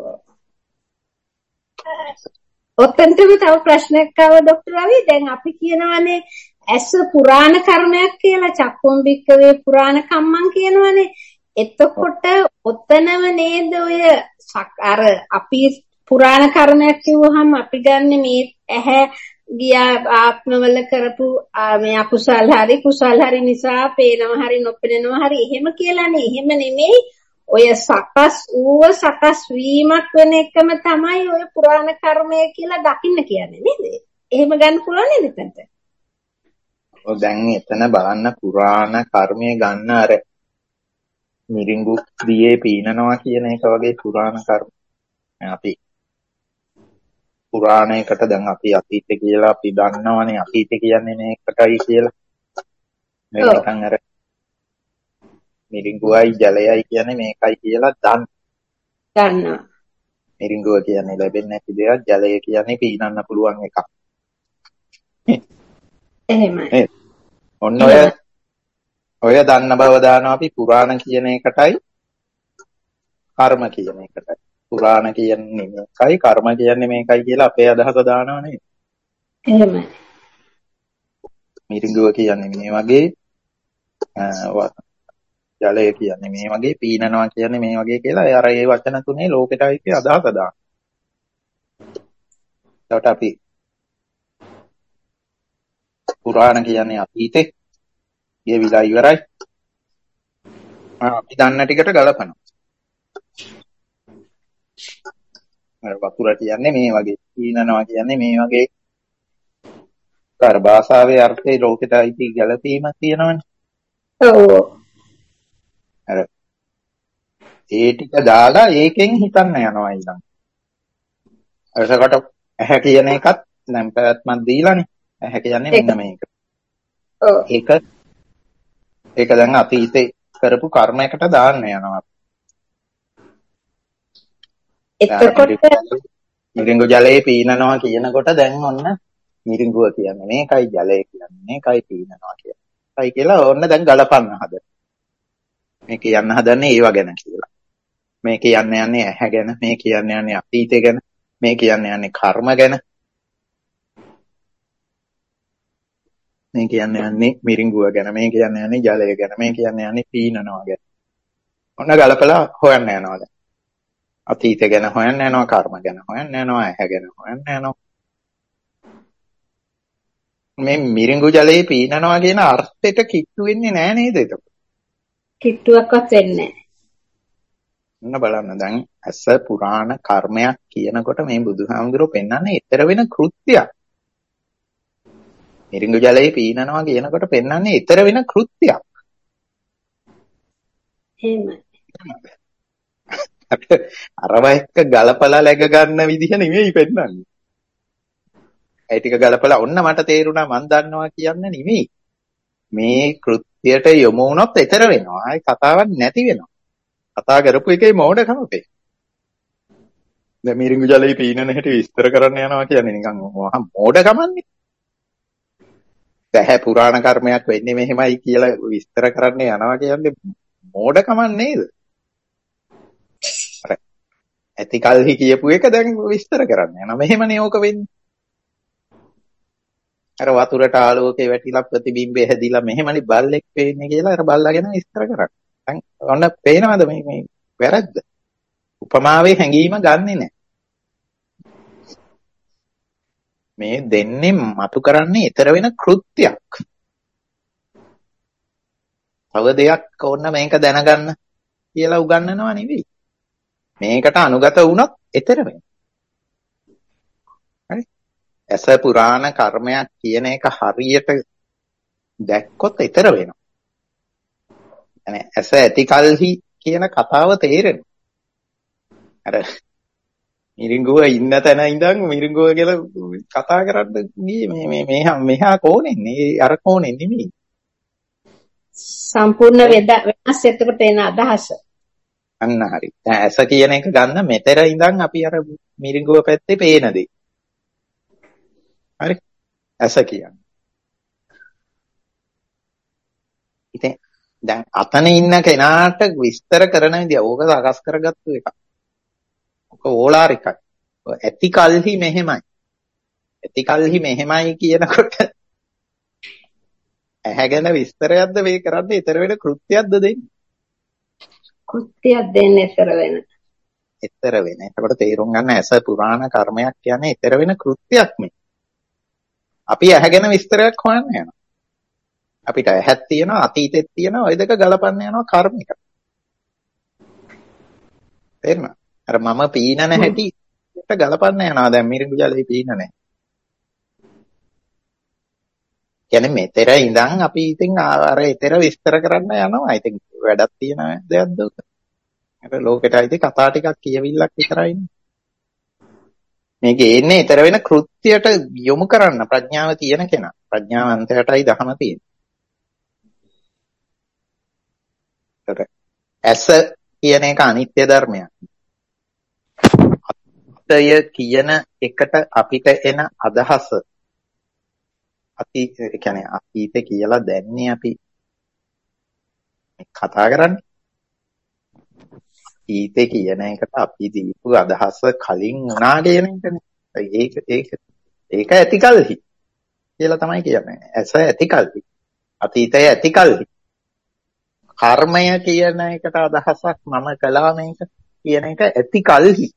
S6: ඔතෙන්ටම තව ප්‍රශ්නයක් ආවා ડોක්ටර් රවි. දැන් අපි කියනවානේ ඇස පුරාණ කර්මයක් කියලා චක්කුම් බික්කවේ පුරාණ කම්මං කියනවානේ. එතකොට ඔතනම නේද ඔය අර අපි පුරාණ කර්මයක් කිව්වහම අපි ගන්න මේ ඇහැ ගියා ආත්මවල කරපු මේ අකුසල් හරි කුසල් හරි නිසා පේනවා හරි නොපෙනෙනවා හරි එහෙම කියලානේ. එහෙම නෙමෙයි. ඔය සකස් වීමක් වෙන එකම තමයි ඔය පුරාණ කර්මය කියලා දකින්න කියන්නේ නේද? එහෙම ගන්න පුළුවන් නේද එතනට?
S3: ඔව් දැන් එතන බලන්න පුරාණ කර්මය ගන්න අර මිරිඟු දියේ පීනනවා කියන එක වගේ පුරාණ කර්ම. අපි පුරාණයකට දැන් අපි අතීතය කියලා අපි දන්නවනේ අතීතය කියන්නේ මේකටයි කියලා. මේ නිකන් අර මිරිඟුවයි ජලයයි කියන්නේ මේකයි කියලා
S6: දන්නවා.
S3: මිරිඟුව කියන්නේ ලැබෙන්නේ නැති දෙයක්, ජලය කියන්නේ පීනන්න පුළුවන් එකක්.
S6: එහෙමයි.
S3: ඔන්න ඔය දන්න බව දානවා අපි පුරාණ කියන එකටයි කර්ම කියන එකටයි. පුරාණ කියන්නේ මේකයි, කර්ම කියන්නේ මේකයි කියලා අපේ අදහස දානවා නේද?
S6: එහෙමයි.
S3: මිරිඟුව කියන්නේ මේ වගේ ජලය කියන්නේ මේ වගේ පීනනවා කියන්නේ මේ වගේ කියලා අර ඒ වචන තුනේ ලෝකෙටයි කියලා අදහස දානවා. ඒකට අපි පුරාණ කියන්නේ අතීතේ ගෙවිලා ඉවරයි. අපි දන්න ටිකට ගලපනවා. අර වතුර කියන්නේ මේ වගේ, පීනනවා කියන්නේ මේ වගේ. අර භාෂාවේ අර්ථයේ ලෝකෙටයි ගැලපීමක් තියෙනවනේ.
S6: ඔව්.
S3: අර ඒ ටික දාලා ඒකෙන් හිතන්න යනවා ඊළඟ. අරසකට ඇහැ කියන එකත් දැන් පැවැත්මක් දීලානේ. ඇහැ කියන්නේ මෙන්න මේක.
S6: ඔව්.
S3: ඒක දැන් අතීතේ කරපු කර්මයකට දාන්න යනවා.
S6: එතකොට
S3: මිරිඟු ජලයේ පීනනවා කියනකොට දැන් ඔන්න මිරිඟුව කියන්නේ මේකයි, ජලය කියන්නේ මේකයි, පීනනවා කියන්නේ කියලා ඔන්න දැන් ගලපන්න හදන. මේ කියන්න හදන්නේ ඒව ගැන කියලා. මේ කියන්නේ ඇහැ ගැන, මේ කියන්නේ අතීතය ගැන, මේ කියන්නේ කර්ම ගැන. මේ කියන්නේ මිරිඟුව ගැන, මේ කියන්නේ ජලය ගැන, මේ කියන්නේ පීනනවා ගැන. ඔන්න ගලපලා හොයන්න යනවා දැන්. අතීතය ගැන හොයන්න යනවා, කර්ම ගැන හොයන්න යනවා, ඇහැ ගැන හොයන්න යනවා. මේ මිරිඟු ජලයේ පීනනවා කියන අර්ථයට කිට්ටු වෙන්නේ නැහැ නේද ඒක?
S6: කිට්ටුවක්වත් වෙන්නේ
S3: ඔන්න බලන්න දැන් ඇස පුරාණ කර්මයක් කියනකොට මේ බුදුහාමුදුරුවෝ පෙන්වන්නේ ඊතර වෙන කෘත්‍යයක්. මිරිඟු ජලයේ පීනනවා කියනකොට පෙන්වන්නේ ඊතර වෙන කෘත්‍යයක්.
S6: එහෙමයි.
S3: අරව එක්ක ගලපලා läග ගන්න විදිහ නෙමෙයි පෙන්වන්නේ. ඒ ටික ගලපලා ඔන්න මට තේරුණා මන් දන්නවා කියන්නේ නෙමෙයි. මේ කෘත්‍යයට යොමු වුණොත් ඊතර වෙනවා. ආයි කතාවක් නැති වෙනවා. කතා කරපු එකේ මෝඩකම පේ. දැන් මිරිඟු ජලයේ පීනන හැටි විස්තර කරන්න යනවා කියන්නේ නිකන් මෝඩකමන්නේ. දැහැ පුරාණ කර්මයක් වෙන්නේ මෙහෙමයි කියලා විස්තර කරන්න යනවා කියන්නේ මෝඩකමක් නේද? අර ඇතිකල්හි කියපු එක දැන් විස්තර කරන්න යනවා. මෙහෙමනේ ඕක වෙන්නේ. අර වතුරට ආලෝකේ වැටිලා ප්‍රතිබිම්බය හැදිලා මෙහෙමනේ බල්ලෙක් වෙන්නේ කියලා අර බල්ලා ගැන විස්තර කරා. දැන් ඔන්න පේනවද මේ වැරද්ද? උපමාවේ හැංගීම ගන්නෙ නැහැ. මේ දෙන්නේ මතු කරන්නේ ඊතර වෙන කෘත්‍යයක්. තව දෙයක් ඕන්න මේක දැනගන්න කියලා උගන්වනවා නෙවෙයි. මේකට අනුගත වුණොත් ඊතර වෙනවා. හරි? ඇස පුරාණ කර්මයක් කියන එක හරියට දැක්කොත් ඊතර වෙනවා. يعني ඇස ඇතිකල්හි කියන කතාව තේරෙනවා. අර මිරිඟුව ඉන්න තැන ඉඳන් මිරිඟුව කියලා කතා කරන්න ගියේ මෙහා කෝණෙන්නේ අර කෝණෙ නෙමෙයි.
S6: සම්පූර්ණ වෙනස් එතකොට එන අදහස.
S3: අන්න හරි. දැන් ඇස කියන එක ගන්න මෙතර ඉඳන් අපි අර මිරිඟුව පැත්තේ පේන දේ. හරි. ඇස කියන්නේ. ඉතින් දැන් අතන ඉන්න කෙනාට විස්තර කරන විදිය ඕක සකස් කරගත්තු එකක්. ඕක ඕලාරිකයි. ඇති කල්හි මෙහෙමයි. ඇති කල්හි මෙහෙමයි කියනකොට ඇහැගෙන විස්තරයක්ද මේ කරන්නේ ඊතර වෙන කෘත්‍යයක්ද දෙන්නේ?
S6: කෘත්‍යයක් දෙන්නේ ඊතර වෙන.
S3: ඊතර වෙන. එතකොට තේරුම් ගන්න ඇස පුරාණ කර්මයක් කියන්නේ ඊතර වෙන කෘත්‍යයක් මේ. අපි ඇහැගෙන විස්තරයක් හොයන්න යනවා. අපිට ඇහක් තියෙනවා අතීතෙත් තියෙනවා ওই දෙක ගලපන්න යනවා කර්මික. තේරුණා? අර මම පීනන හැටිට ගලපන්න යනවා දැන් මිරිඟු ජලයේ පීනන්නේ. කියන්නේ මෙතර ඉඳන් අපි ඉතින් අර ඊතර විස්තර කරන්න යනවා. ඉතින් වැඩක් තියෙන දෙයක්ද උක? අර ලෝකෙට අයිති කතා ටිකක් කියවිල්ලක් විතරයිනේ. මේකේ එන්නේ ඊතර වෙන කෘත්‍යයට යොමු කරන්න ප්‍රඥාව තියෙන කෙනා. ප්‍රඥාවන්තයටයි දහම තියෙන්නේ. ඇස කියන එක අනිත්‍ය ධර්මයක්. අතය කියන එකට අපිට එන අදහස අතීතය කියන්නේ අතීතේ කියලා දැන්නේ අපි කතා කරන්නේ. අතීතේ කියන එකට අපි දීපු අදහස කලින් වුණා කියන එකනේ. ඒක ඇතිකල්හි කියලා තමයි කියන්නේ. ඇස ඇතිකල්හි. අතීතය ඇතිකල්හි. කර්මය කියන එකට අදහසක් මම කළා මේක කියන එක ඇතිකල්හි.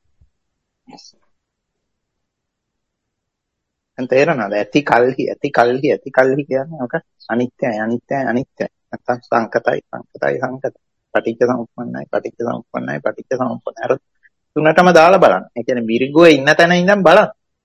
S3: තේරෙනවද? ඇතිකල්හි කියන්නේ ඔක අනිත්‍යයි නැත්නම් සංකතයි පටිච්ච සමුප්පන්නයි අර තුනටම දාලා බලන්න. ඒ කියන්නේ මිරිඟුව ඉන්න තැන ඉඳන් බලන්න.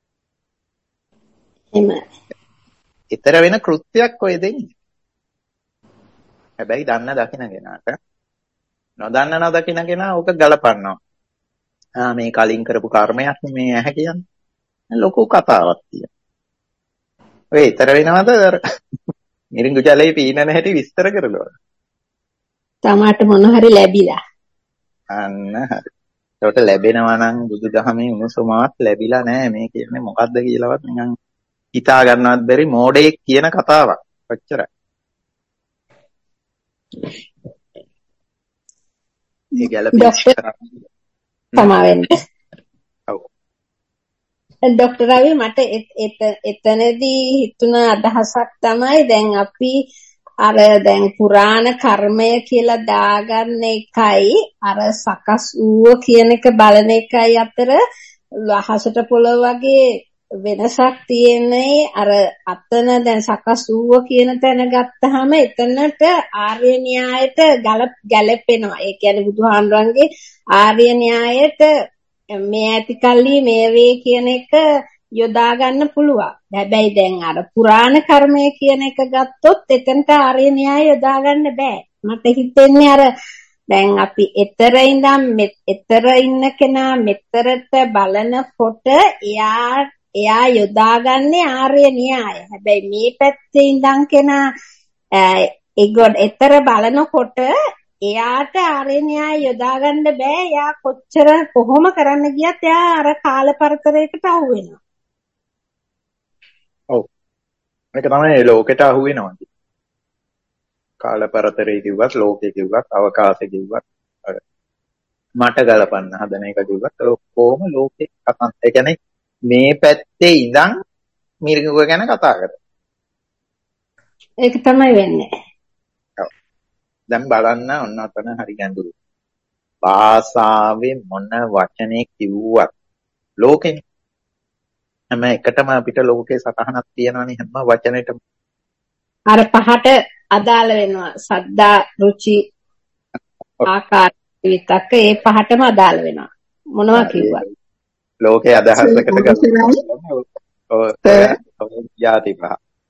S6: එහෙමයි.
S3: ඊතර වෙන කෘත්‍යයක් ඔය දෙන්නේ. හැබැයි දන්න දකින්න කෙනාට නොදන්න කෙනා ඕක ගලපන්නවා. මේ කලින් කරපු කර්මයක් මේ ඇහැ කියන්නේ. ලොකු කතාවක් තියෙනවා. ඔය ඊතර වෙනවද අර මිරිඟු ජලයේ පීනන හැටි විස්තර කරනවා.
S6: තමාට මොන හරි ලැබිලා.
S3: අන්න හරි. ඒකට ලැබෙනවා නම් බුදුදහමේ උණුසුමවත් ලැබිලා නැහැ. මේ කියන්නේ මොකද්ද කියලාවත් නිකන් හිතා ගන්නවත් බැරි මෝඩයෙක් කියන කතාවක්. ඔච්චරයි. ඒ ගැලපෙන්නේ
S6: සමාවෙන්න. ඔව්. ડોક્ટર රවි මට එතනදී හිතුණ අදහසක් තමයි දැන් අපි අර දැන් පුරාණ කර්මය කියලා දාගන්න එකයි අර සකස් වූ කියන එක බලන එකයි අතර ලහසට පොළොව වගේ වෙනසක් තියෙන්නේ අර අතන දැන් සකස් වූව කියන තැන ගත්තාම එතනට ආර්ය න්‍යායට ගැලපෙනවා. ඒ කියන්නේ බුදුහාමුදුරන්ගේ ආර්ය න්‍යායට මේ ඇති කල්ලි මේ වේ කියන එක යොදා ගන්න පුළුවන්. හැබැයි දැන් අර පුරාණ කර්මය කියන එක ගත්තොත් එතනට ආර්ය න්‍යාය යොදා ගන්න බෑ. මට හිතෙන්නේ අර දැන් අපි ඊතර ඉන්න කෙනා මෙතරට බලනකොට එයා යොදාගන්නේ ආර්ය න්‍යාය. හැබැයි මේ පැත්තේ ඉඳන් කෙනා ඊතර බලනකොට එයාට ආර්ය න්‍යාය යොදාගන්න බෑ. එයා කොහොම කරන්න ගියත් එයා අර කාල පරතරයකට අහු වෙනවා.
S3: ඔව්. මේක තමයි ලෝකෙට අහු වෙනවා. කාල පරතරය කිව්වත් ලෝකෙ කිව්වත් අවකාශය කිව්වත් මට ගලපන්න හදන එක කිව්වත් කොහොම ලෝකේ කතා. ඒ කියන්නේ මේ පැත්තේ ඉඳන් මිරිඟුව ගැන කතා කරා.
S6: ඒක තමයි වෙන්නේ.
S3: ඔව්. දැන් බලන්න ඔන්න අතන හරි ගැඹුරු. භාෂාවේ මොන වචනේ කිව්වත් ලෝකෙනේ. හැම එකටම අපිට ලෝකේ සටහනක් තියෙනවනේ හැම වචනෙටම.
S6: අර පහට අදාළ වෙනවා. සද්දා, රුචි, ආකාර, විතක්ක ඒ පහටම අදාළ වෙනවා. මොනවා කිව්වත්.
S3: ලෝකේ අදහසකට යාති පහ.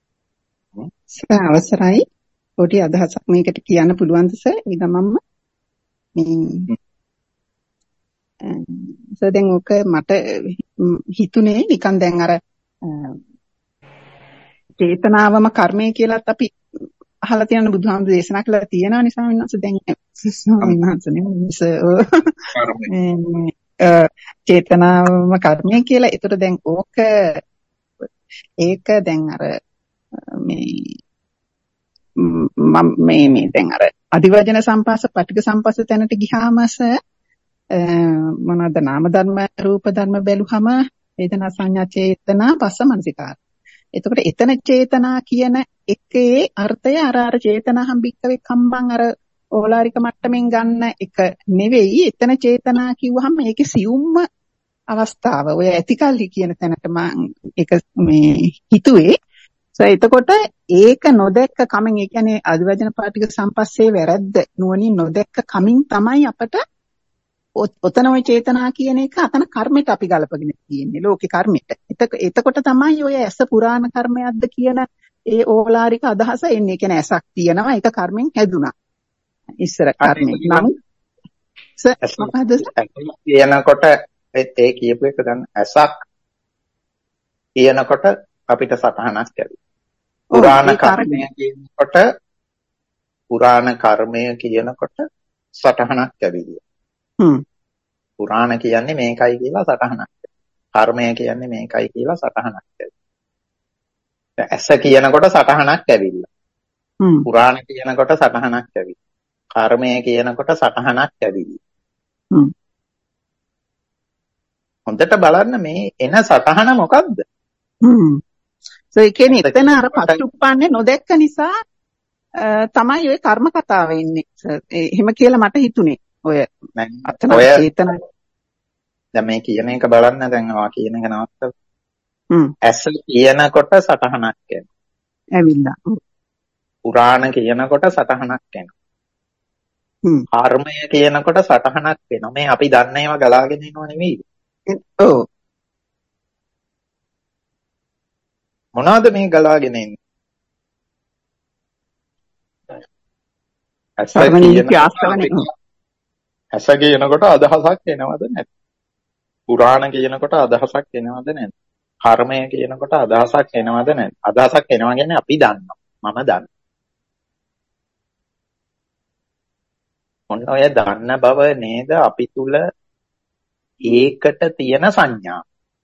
S7: අවසරයි. පොඩි අදහසක් මේකට කියන්න පුළුවන්ද සර්? ඊගමම්ම මේ දැන් ඔක මට හිතුනේ නිකන් දැන් අර චේතනාවම කර්මය කියලාත් අපි අහලා තියෙන බුදුහාමුදුරු දේශනා කළා තියෙනවා නිසා වෙනස දැන් චේතනාවම කර්මය කියලා. ඒතර දැන් ඒක දැන් අර මේ දැන් අර අධිවචන සම්පස්ස පටිඝ සම්පස්ස තැනට ගියාම මොනවාද නාම ධර්ම රූප ධර්ම බැලුවම වේදනා සංඥා චේතනා පස්ස මනසිකාර. එතකොට එතන චේතනා කියන එකේ අර්ථය අර චේතනාහම් බික්කවේ කම්බං අර ඕලාරික මට්ටමින් ගන්න එක නෙවෙයි. එතන චේතනා කිව්වහම ඒකේ සියුම්ම අවස්ථාව ඔය ඇතිකල්ලි කියන තැනට මම ඒක මේ හිතුවේ. එතකොට ඒක නොදැක්ක කමින් ඒ කියන්නේ අධිවචන පාටික සම්පස්සේ වැරද්ද නුවණින් නොදැක්ක කමින් තමයි අපට ඔතන ওই චේතනා කියන එක අතන කර්මයට අපි ගලපගෙන තියෙන්නේ ලෝකේ කර්මයට. එතකොට තමයි ඔය ඇස පුරාණ කර්මයක්ද කියන ඒ ඕලාරික අදහස එන්නේ. ඒ කියන්නේ ඇසක් තියෙනවා ඒක කර්මෙන් හැදුනා. ඉස්සර කර්මෙන්. නම් මොකද
S3: කියනකොට ඒ කියපු එක දැන් ඇසක් කියනකොට අපිට සටහනක් ලැබෙනවා. පුරාණ කර්මය කියනකොට සටහනක් ලැබෙනවා. පුරාණ කියන්නේ මේකයි කියලා සටහනක්. කර්මය කියන්නේ මේකයි කියලා සටහනක් ලැබෙනවා. ඇස කියනකොට සටහනක් ලැබිලා. පුරාණ කියනකොට සටහනක් ලැබිලා. කර්මය කියනකොට සටහනක් ලැබිලා. හොඳට බලන්න මේ එන සටහන මොකක්ද?
S7: ඒ කියන්නේ එතන අර පස්තුප්පන්නේ නොදැක්ක නිසා තමයි ඔය කර්ම කතාව එන්නේ. එහෙම කියලා මට හිතුනේ. ඔය අතන චේතන
S3: දැන් මේ කියන එක බලන්න දැන් ඔයා කියන එක නවත්තලා. ඇස කියනකොට සටහනක් එනවා.
S7: ඇවිල්ලා.
S3: පුරාණ කියනකොට සටහනක් එනවා. කර්මය කියනකොට සටහනක් වෙනවා. මේ අපි දන්න ඒවා ගලාගෙන එනව නෙවෙයි.
S7: ඔව්.
S3: මොනවාද මේ ගලාගෙන එන්නේ? ඇස කියනකොට අදහසක් එනවද නැද්ද? පුරාණ කියනකොට අදහසක් එනවද නැද්ද? කර්මය කියනකොට අදහසක් එනවද නැද්ද? අදහසක් එනවා කියන්නේ අපි දන්නවා. මම දන්නවා. මොන ඔය දන්න බව නේද අපි තුල ඒකට තියෙන සංඥා.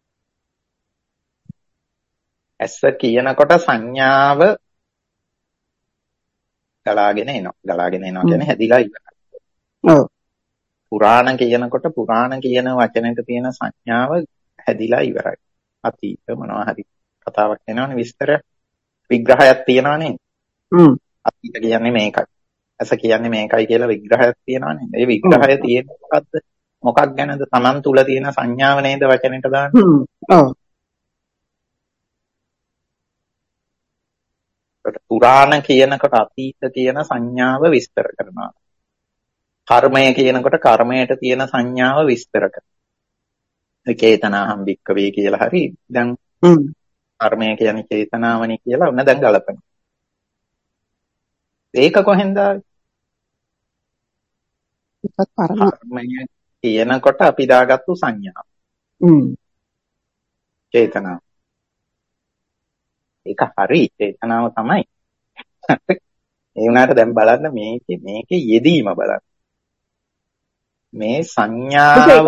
S3: ඇස කියනකොට සංඥාව ගලාගෙන එනවා. ගලාගෙන එනවා කියන්නේ හැදිලා ඉවරයි.
S7: ඔව්.
S3: පුරාණ කියනකොට පුරාණ කියන වචනෙට තියෙන සංඥාව හැදිලා ඉවරයි. අතීත මොනවා හරි කතාවක් එනවනේ විස්තර විග්‍රහයක් තියෙනවනේ. අතීත කියන්නේ මේකයි. ඇස කියන්නේ මේකයි කියලා විග්‍රහයක් තියෙනවනේ. ඒ විග්‍රහය තියෙන්නේ මොකක්ද? මොකක් ගැනද? Taman තුල තියෙන සංඥාව නේද වචනෙට දාන්නේ.
S7: ඔව්.
S3: පුරාණ කියනකොට අතීත කියන සංඥාව විස්තර කරනවා. කර්මය කියනකොට කර්මයට තියෙන සංඥාව විස්තර කරනවා. චේතනාහම් වික්කවේ කියලා හරි දැන් කර්මය කියන්නේ චේතනාවනි කියලා ඔන්න දැන් ගලපනවා. ඒක කොහෙන්ද ආවේ? කර්මය කියනකොට අපි දාගත්තු සංඥාව. චේතනාව. ඒක හරි චේතනාව තමයි. ඒ වුණාට දැන් බලන්න මේකේ යෙදීම බලන්න. මේ සංඥාව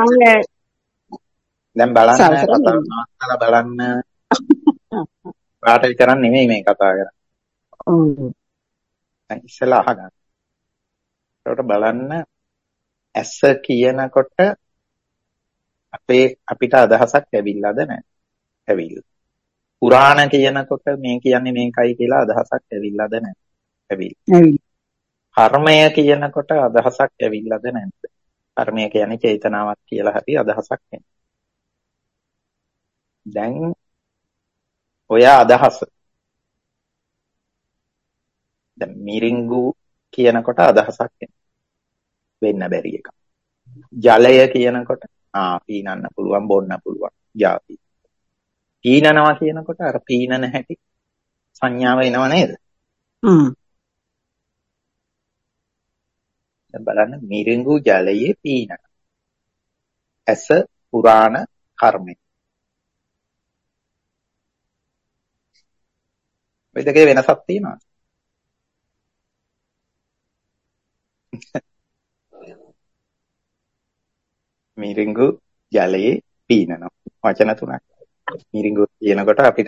S3: දැන් බලන්න කතාව නවත්තලා බලන්න. පාට විතරක් නෙමෙයි මේ කතා කරන්නේ. දැන් ඉස්සෙල්ලා අහගන්න. ඒකට බලන්න ඇස කියනකොට අපිට අදහසක් ඇවිල්ලාද නැහැ? ඇවිල්ලා. පුරාණ කියනකොට මේ කියන්නේ මේකයි කියලා අදහසක් ඇවිල්ලාද නැහැ? ඇවිල්ලා. කර්මය කියනකොට අදහසක් ඇවිල්ලාද නැද්ද? කර්මය කියන්නේ චේතනාවක් කියලා හරි අදහසක් එන්නේ. දැන් ඔය අදහස දැන් මිරිඟු කියනකොට අදහසක් වෙන්න බැරි එක. ජලය කියනකොට පීනන්න පුළුවන් බොන්න පුළුවන් ಜಾති. පීනනවා කියනකොට අර පීනන හැටි සංඥාව එනව නේද? දැන් බලන්න මිරිඟු ජලයේ පීනන. ඇස පුරාණ කර්මය. ඔය දෙකේ වෙනසක් තියෙනවා. මිරිඟු ජලයේ පීනනවා. වචන තුනක්. මිරිඟු කියනකොට අපිට